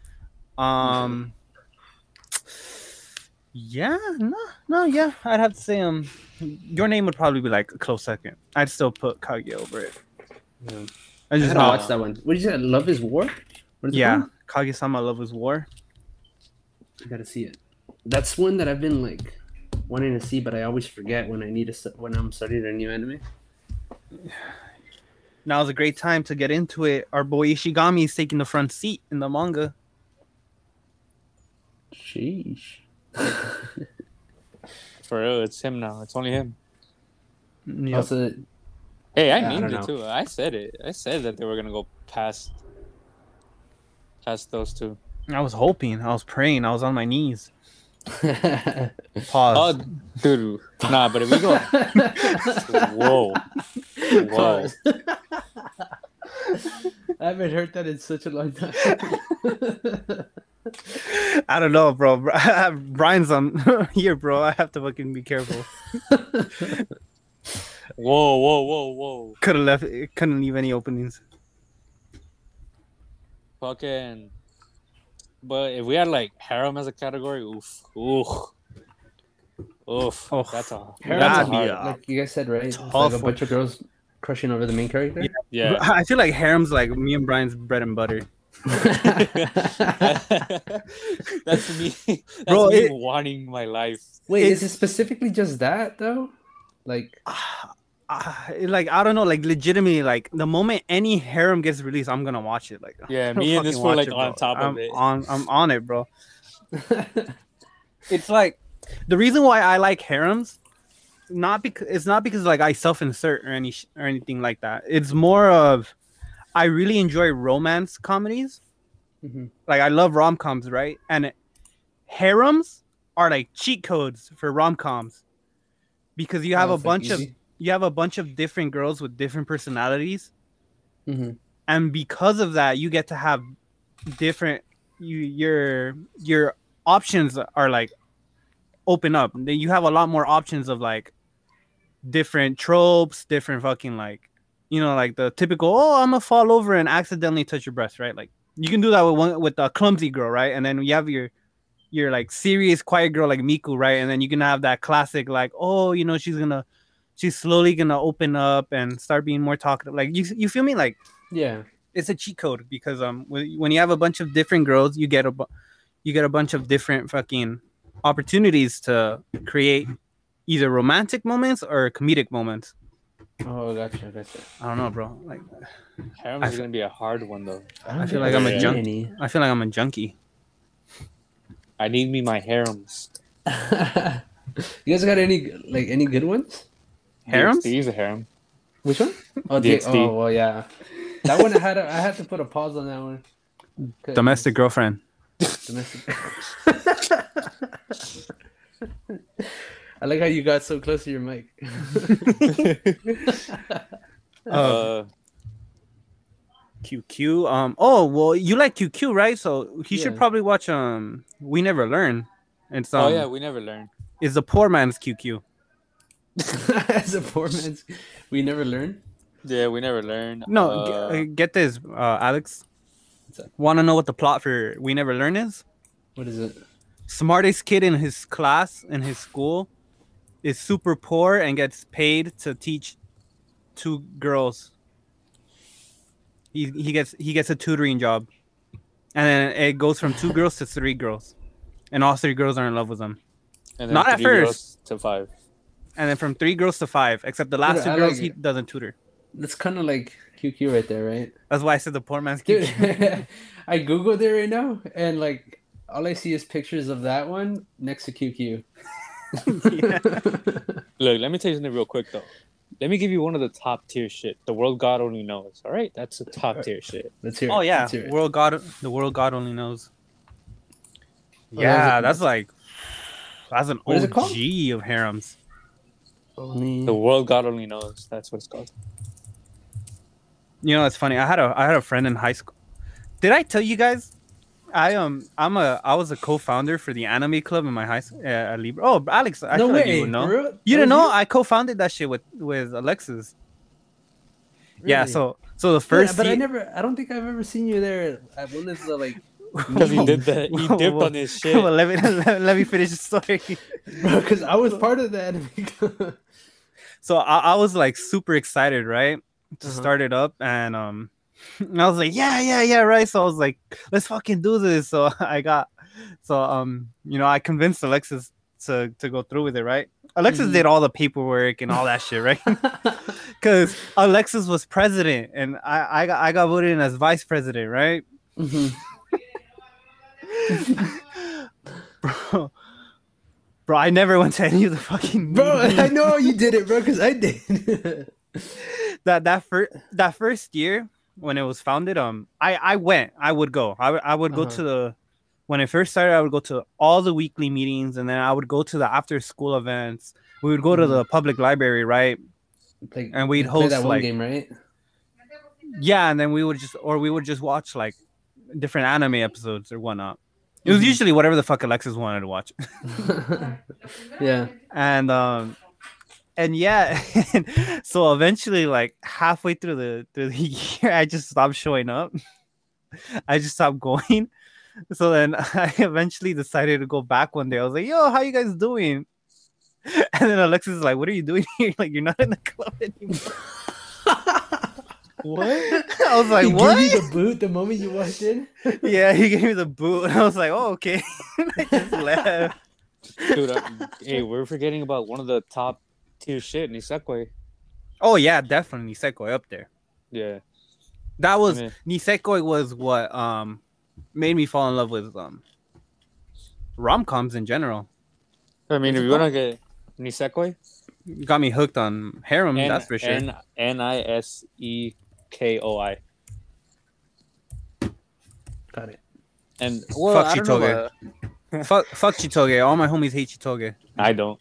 Yeah, yeah. I'd have to say Your Name would probably be like a close second. I'd still put Kaguya over it. Yeah. I I just gotta watch that one. What did you say? Love is War? What is it yeah, called? Kaguya-sama Love is War. I gotta see it. That's one that I've been like wanting to see, but I always forget when when I'm studying a new anime. Now's a great time to get into it. Our boy Ishigami is taking the front seat in the manga. Sheesh. For real, it's him now. It's only him. Yep. Also, Hey, I Yeah, I memed don't it too. I said it. I said that they were gonna go past those two. I was hoping. I was praying. I was on my knees. I Pause. Oh, dude, nah. But if we go, whoa. haven't heard that in such a long time. I don't know, bro. Brian's on here, bro. I have to fucking be careful. Whoa. Couldn't leave any openings. Fucking. But if we had like harem as a category, oof. Oh. That's a That'd be hard. Like you guys said, right? It's like tough a one. bunch of girls crushing over the main character. Yeah. I feel like harem's like me and Brian's bread and butter. That's me. That's Bro, me it- wanting my life. Wait, is it specifically just that though? Like, Like I don't know, like legitimately, like the moment any harem gets released, I'm gonna watch it. Like Yeah, I'm me and fucking this were watch like it, on bro. top of it. I'm on it, bro. It's like the reason why I like harems, it's not because like I self-insert or anything like that. It's more of I really enjoy romance comedies. Mhm. Like I love rom-coms, right? And harems are like cheat codes for rom-coms because you have a it's, like, bunch of different girls with different personalities, Mhm. and because of that, you get to have different. Your options are like open up. Then you have a lot more options of like different tropes, different fucking like like the typical I'm gonna fall over and accidentally touch your breast, right? Like You can do that with a clumsy girl, right? And then you have your like serious quiet girl like Miku, right? And then you can have that classic like, oh, you know, she's slowly gonna open up and start being more talkative. Like you feel me? Like Yeah. it's a cheat code because when you have a bunch of different girls, you get a bunch of different fucking opportunities to create either romantic moments or comedic moments. Oh, gotcha. I don't know, bro. Like Harem is gonna be a hard one though. I feel like I'm a junkie. I feel like I'm a junkie. I need me my harems. You guys got any good ones? Harems? DXD is a harem. Which one? Oh, DXD. Oh, well, yeah. That one I had to put a pause on that one. Domestic girlfriend. Domestic. I like how you got so close to your mic. QQ. Oh well, you like QQ, right? So he should Yeah. probably watch We Never Learn. It's Oh yeah, we never learn. It's the poor man's QQ. As a poor man's, we never learn. Yeah, we never learn. No, get this, Alex. What's that? Want to know what the plot for We Never Learn is? What is it? Smartest kid in his class in his school is super poor and gets paid to teach two girls. He gets a tutoring job, and then it goes from 2 girls to 3 girls, and all 3 girls are in love with him. And then Not at 3 first. girls to 5. And then from 3 girls to 5, except the last Dude, 2 I girls like he it. doesn't tutor. That's kind of like QQ right there, right? That's why I said the poor man's QQ. Dude, I googled it right now, and like all I see is pictures of that one next to QQ. Look, let me tell you something real quick though. Let me give you one of the top tier shit. The world God only knows. All right, that's the top tier shit. Let's hear it. Oh yeah, Let's hear it. the world God only knows. Oh, Yeah, that's that's an What is it called? OG of harems. Only... The world God only knows. That's what it's called. You know, it's funny. I had a friend in high school. Did I tell you guys? I was a co-founder for the anime club in my high school. Libra. Oh, Alex, I No feel like way, you would know. for real? You That didn't was know? you? I co-founded that shit with Alexis. Yeah. Really? So the first. but year- I don't think I've ever seen you there at one of the like, Because he did that. He dipped on his shit. Well, let me finish the story. bro. Because I was part of that. So I was like super excited, right, to Uh-huh. start it up, and and I was like, yeah, right. So I was like, let's fucking do this. So you know, I convinced Alexis to go through with it, right? Alexis Mhm. did all the paperwork and all that shit, right? Because Alexis was president, and I got voted in as vice president, right? Mhm. Bro, I never went to any of the fucking Bro, meetings. I know you did it, bro. Because I did. that first year when it was founded, I went. I would go. I would go Uh-huh. to when it first started. I would go to all the weekly meetings, and then I would go to the after school events. We would go to the public library, right? Like, And we'd you play host, that one like- game, right? Yeah, and then we would just watch like different anime episodes or whatnot. It was Mhm. usually whatever the fuck Alexis wanted to watch. Yeah. And yeah, so eventually, like halfway through the year, I just stopped showing up. I just stopped going. So then I eventually decided to go back one day. I was like, "Yo, how you guys doing?" And then Alexis is like, "What are you doing here? Like, you're not in the club anymore." What? I was like, He "What?" gave you the boot the moment you walked in. Yeah, he gave me the boot, and I was like, "Oh, okay." And I just left. Dude, hey, we're forgetting about one of the top tier shit, Nisekoi. Oh yeah, definitely Nisekoi up there. Yeah. That was Yeah. Nisekoi was what made me fall in love with rom-coms in general. I mean, What's if it you want to get Nisekoi, Got me hooked on harem, that's for sure. Nisekoi. Got it. And well, Fuck I don't know Chitoge. about- fuck Chitoge. All my homies hate Chitoge. I don't.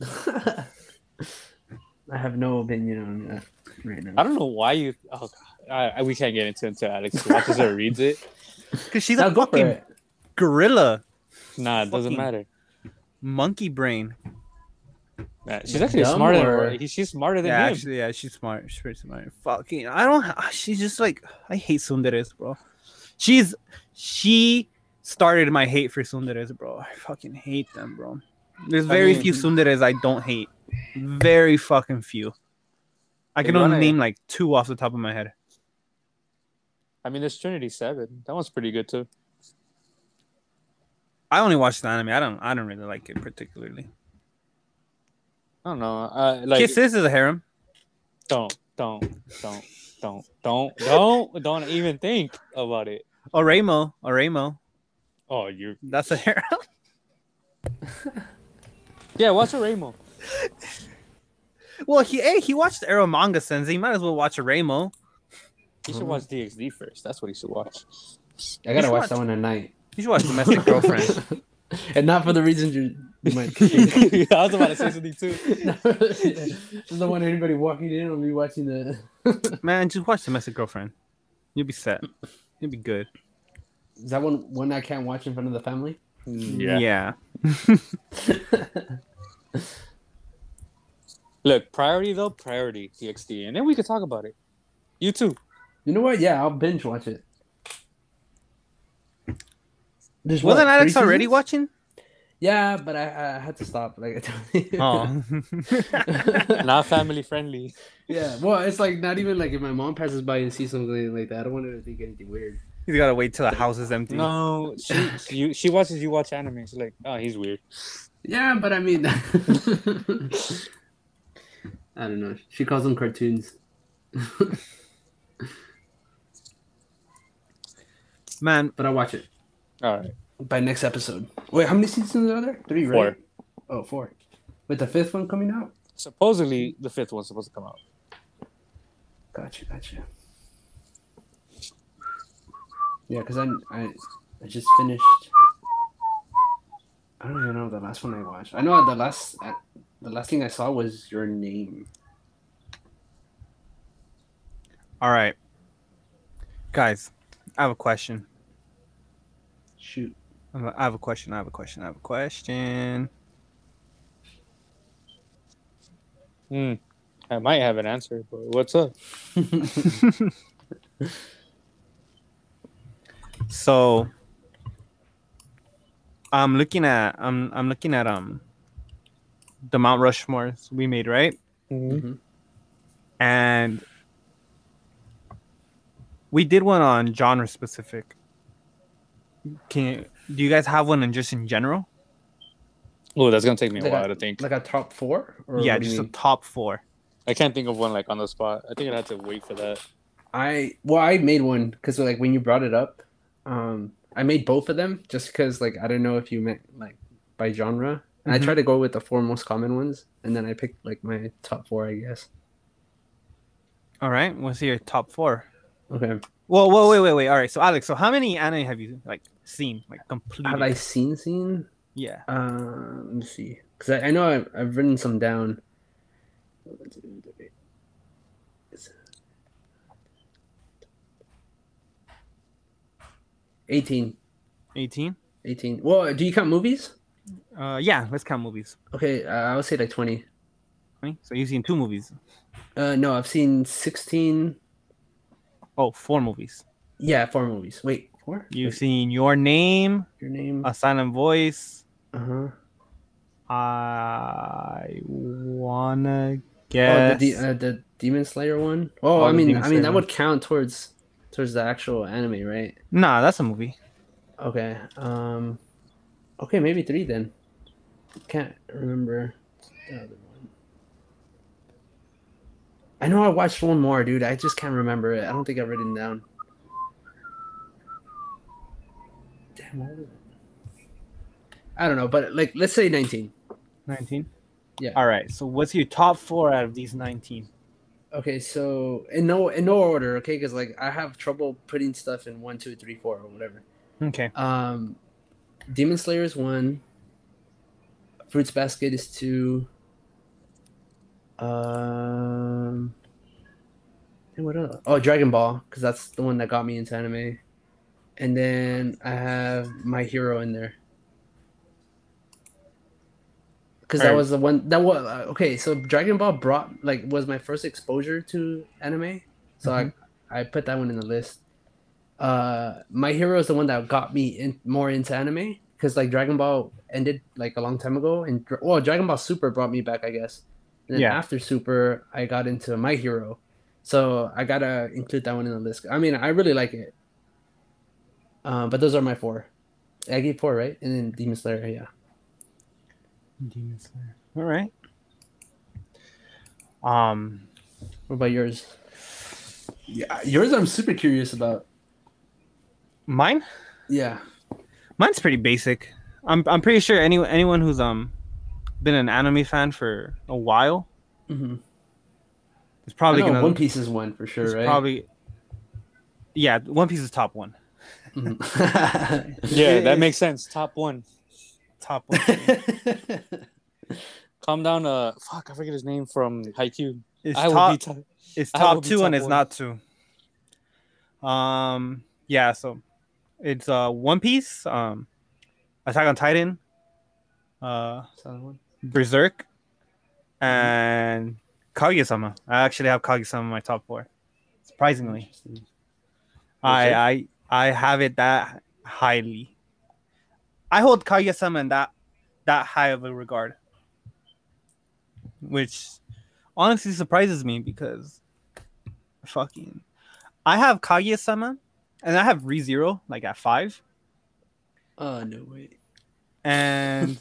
I have no opinion on that right now. I don't know why you. Oh, God. We can't get into it until Alex watches it or reads it. Because she's Now a go for fucking it. gorilla. Nah, it doesn't Fucking- matter. Monkey brain. Nah, she's actually Dumb smarter or- than she's smarter than Yeah, him. actually, yeah, she's smart. She's pretty smart. Fucking, I don't. She's just like, I hate tsunderes, bro. She started my hate for tsunderes, bro. I fucking hate them, bro. There's very few tsunderes I don't hate. Very fucking few. I can only name like 2 off the top of my head. I mean, there's Trinity 7. That one's pretty good too. I only watched the anime. I don't really like it particularly. I don't know. Like Kisses is a harem. Don't even think about it. Oremo. Oh, you're. That's a harem. Yeah, watch Oremo. Well, he watched Arrow Manga Sensei. He might as well watch Oremo. He should watch DxD first. That's what he should watch. I gotta watch that one at night. You should watch Domestic Girlfriend. And not for the reasons you might think. I was about to say something too. Just don't want anybody walking in on me watching the. Man, just watch Domestic Girlfriend. You'll be set. You'll be good. Is that one I can't watch in front of the family? Yeah. Look, priority DxD, and then we could talk about it. You too. You know what? Yeah, I'll binge watch it. Wasn't Alex already watching? Yeah, but I had to stop. Like I told you. Oh. Not family friendly. Yeah, well, it's like not even like if my mom passes by and sees something like that, I don't want her to think anything weird. You gotta wait till the house is empty. No, she watches you watch anime. She's like, oh, he's weird. Yeah, but I mean, I don't know. She calls them cartoons. Man, but I'll watch it. All right. By next episode. Wait, how many seasons are there? 3, right? 4. Oh, 4. With the 5th one coming out? Supposedly, the 5th one's supposed to come out. Gotcha. Yeah, because I just finished. I don't even know the last one I watched. I know the last thing I saw was Your Name. All right, guys, I have a question. Shoot. I have a question. I might have an answer, but what's up? So I'm looking at the Mount Rushmores we made, right? Mm-hmm. And we did one on genre specific. Do you guys have one just in general? Oh, that's gonna take me a while to think. Like a top 4? Or yeah, just a top 4. I can't think of one like on the spot. I think I'd have to wait for that. I made one because like when you brought it up, I made both of them just because like I don't know if you meant like by genre. And I tried to go with the 4 most common ones, and then I picked like my top 4, I guess. All right, what's your top 4? Okay. Well, wait. All right, so Alex, so how many anime have you like seen, like completed? Have I seen? Yeah. Let me see, because I know I've written some down. 18. 18? 18. Well, do you count movies? Yeah, let's count movies. Okay, I would say like 20. 20? So you've seen 2 movies? No, I've seen 16. Oh, 4 movies. Yeah, 4 movies. Wait, 4? You've seen Your Name, A Silent Voice. I wanna guess. Oh, the Demon Slayer one. Oh, I mean that would count towards the actual anime, right? Nah, that's a movie. Okay. Okay, maybe 3 then. Can't remember the other one. I know I watched one more, dude. I just can't remember it. I don't think I've written it down. Damn, what was it? I don't know, but like, let's say 19. 19? Yeah. All right. So what's your top 4 out of these 19? Okay, so in no order, okay? Because like I have trouble putting stuff in 1, 2, 3, 4 or whatever. Okay. Demon Slayer is 1. Fruits Basket is 2. And what else? Oh, Dragon Ball, because that's the one that got me into anime. And then I have My Hero in there. Because that was the one that was okay. So Dragon Ball was my first exposure to anime. So I put that one in the list. My Hero is the one that got me more into anime because like Dragon Ball ended like a long time ago, and well, Dragon Ball Super brought me back, I guess. And then Yeah. after Super, I got into My Hero, so I gotta include that one in the list. I mean, I really like it. But those are my four. I gave four, right? And then Demon Slayer, yeah. Demon Slayer. All right. What about yours? Yeah, yours I'm super curious about. Mine. Yeah. Mine's pretty basic. I'm pretty sure anyone who's been an anime fan for a while Mm-hmm. is probably I know gonna. One Piece is one for sure, It's right? probably. Yeah, One Piece is top one. Mhm. Yeah, that makes sense. Top one. Top one. Calm down. Fuck, I forget his name from Haikyuu. It's I will top. be top. It's I will top be two top and it's one. not two. Yeah. So it's One Piece. Attack on Titan. Berserk, and Kaguya-sama. I actually have Kaguya-sama in my top four. Surprisingly, I have it that highly. I hold Kaguya-sama in that high of a regard, which honestly surprises me because fucking I have Kaguya-sama and I have ReZero like at 5, Oh no way. and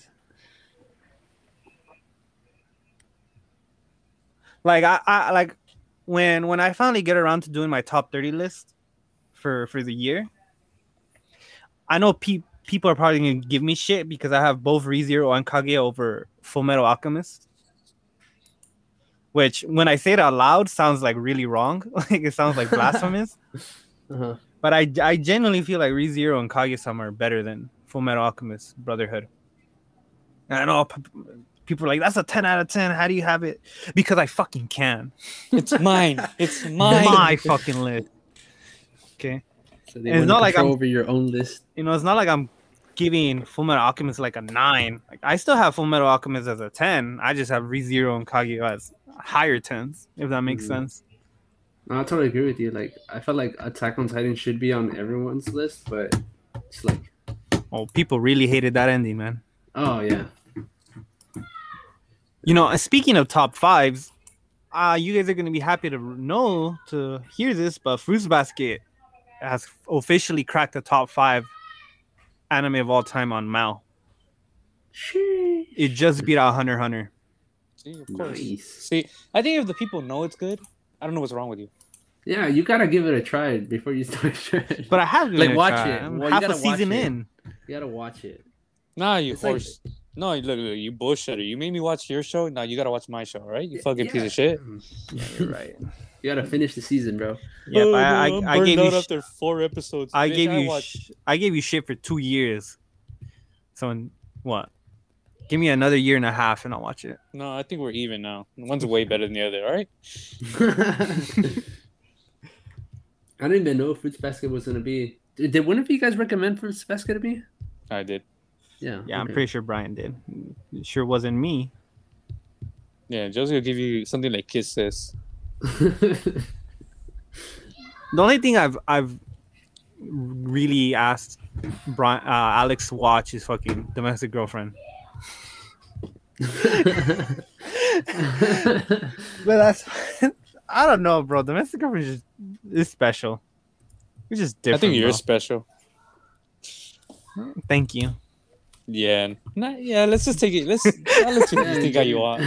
like I like when I finally get around to doing my top 30 list for the year, I know people are probably gonna give me shit because I have both ReZero and Kaguya over Fullmetal Alchemist. Which, when I say it out loud, sounds like really wrong. Like it sounds like blasphemous. Uh-huh. But I genuinely feel like ReZero and Kaguya-sama are better than Fullmetal Alchemist Brotherhood. And I know people are like, that's a 10 out of 10. How do you have it? Because I fucking can. It's mine. It's mine. My fucking list. Okay. So they And it's want not like control I'm- over your own list. You know, it's not like I'm giving Fullmetal Alchemist like a 9. Like I still have Fullmetal Alchemist as a 10. I just have ReZero and Kaguya as higher 10s, if that makes sense. No, I totally agree with you. Like, I felt like Attack on Titan should be on everyone's list, but it's like, Oh, people really hated that ending, man. oh yeah. You know, speaking of top 5s, you guys are going to be happy to hear this, but Fruits Basket has officially cracked the top 5 anime of all time on Mal. It just beat out Hunter x Hunter. See, of course. Nice. See, I think if the people know it's good, I don't know what's wrong with you. Yeah, you gotta give it a try before you start trying. But I have given Like, it a watch try. it. I'm Well, you half a gotta watch season it. in. You gotta watch it. Nah, you It's like- horse. No, look, you bullshitter. You made me watch your show. Now you gotta watch my show, right? You fucking piece Yeah. of shit. Yeah, you're right. You gotta finish the season, bro. Yeah, but I'm I burned gave you out after 4 episodes. I Bitch, gave you watched- I gave you shit for 2 years. So what? Give me another year and a half and I'll watch it. No, I think we're even now. One's way better than the other. All right. I didn't even know Fruits Basket was gonna be. Did one of you guys recommend Fruits Basket to me? I did. Yeah. Yeah, I'm okay. pretty sure Brian did. It sure wasn't me. Yeah, Josie will give you something like Kiss This. The only thing I've really asked Alex to watch is fucking Domestic Girlfriend. But that's I don't know, bro. Domestic Girlfriend is special. It's just different. I think you're bro. special. Thank you. Yeah. Yeah, let's just take it. I'll let you think how you want.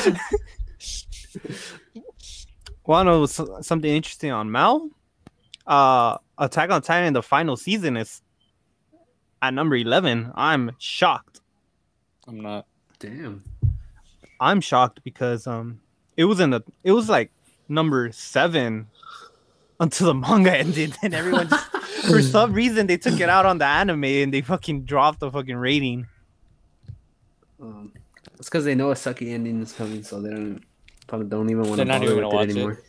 Want to know something interesting on Mal? Attack on Titan, the final season is at number 11. I'm shocked. I'm not. Damn. I'm shocked because it was like number 7 until the manga ended, and everyone just, for some reason they took it out on the anime and they fucking dropped the fucking rating. It's because they know a sucky ending is coming, so they probably don't even want They're to not bother even with gonna it watch anymore.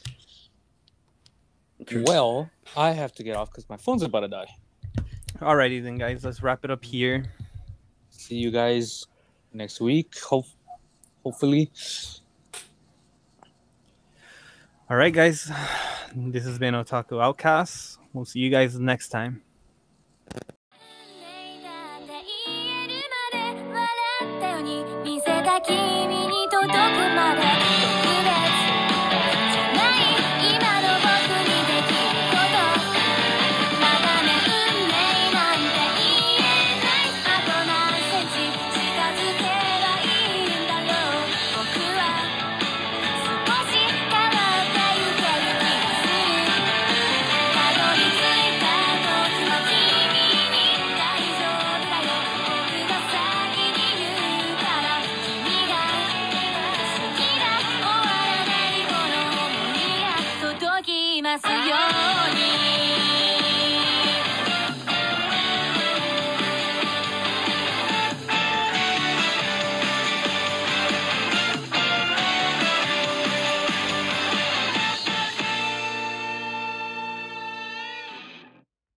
True. Well, I have to get off because my phone's about to die. Alrighty then, guys, let's wrap it up here. See you guys next week. Hopefully. All right, guys, This has been Otaku Outcast. We'll see you guys next time. 見せた君に届くまで特別じゃない今の僕にできることまだね運命なんて言えないあと何センチ近づけばいいんだろう僕は少し変わってゆける気がするたどり着いた時は君に大丈夫だよ僕が先に言うから君が好きだ終わらないこの想いが届きますように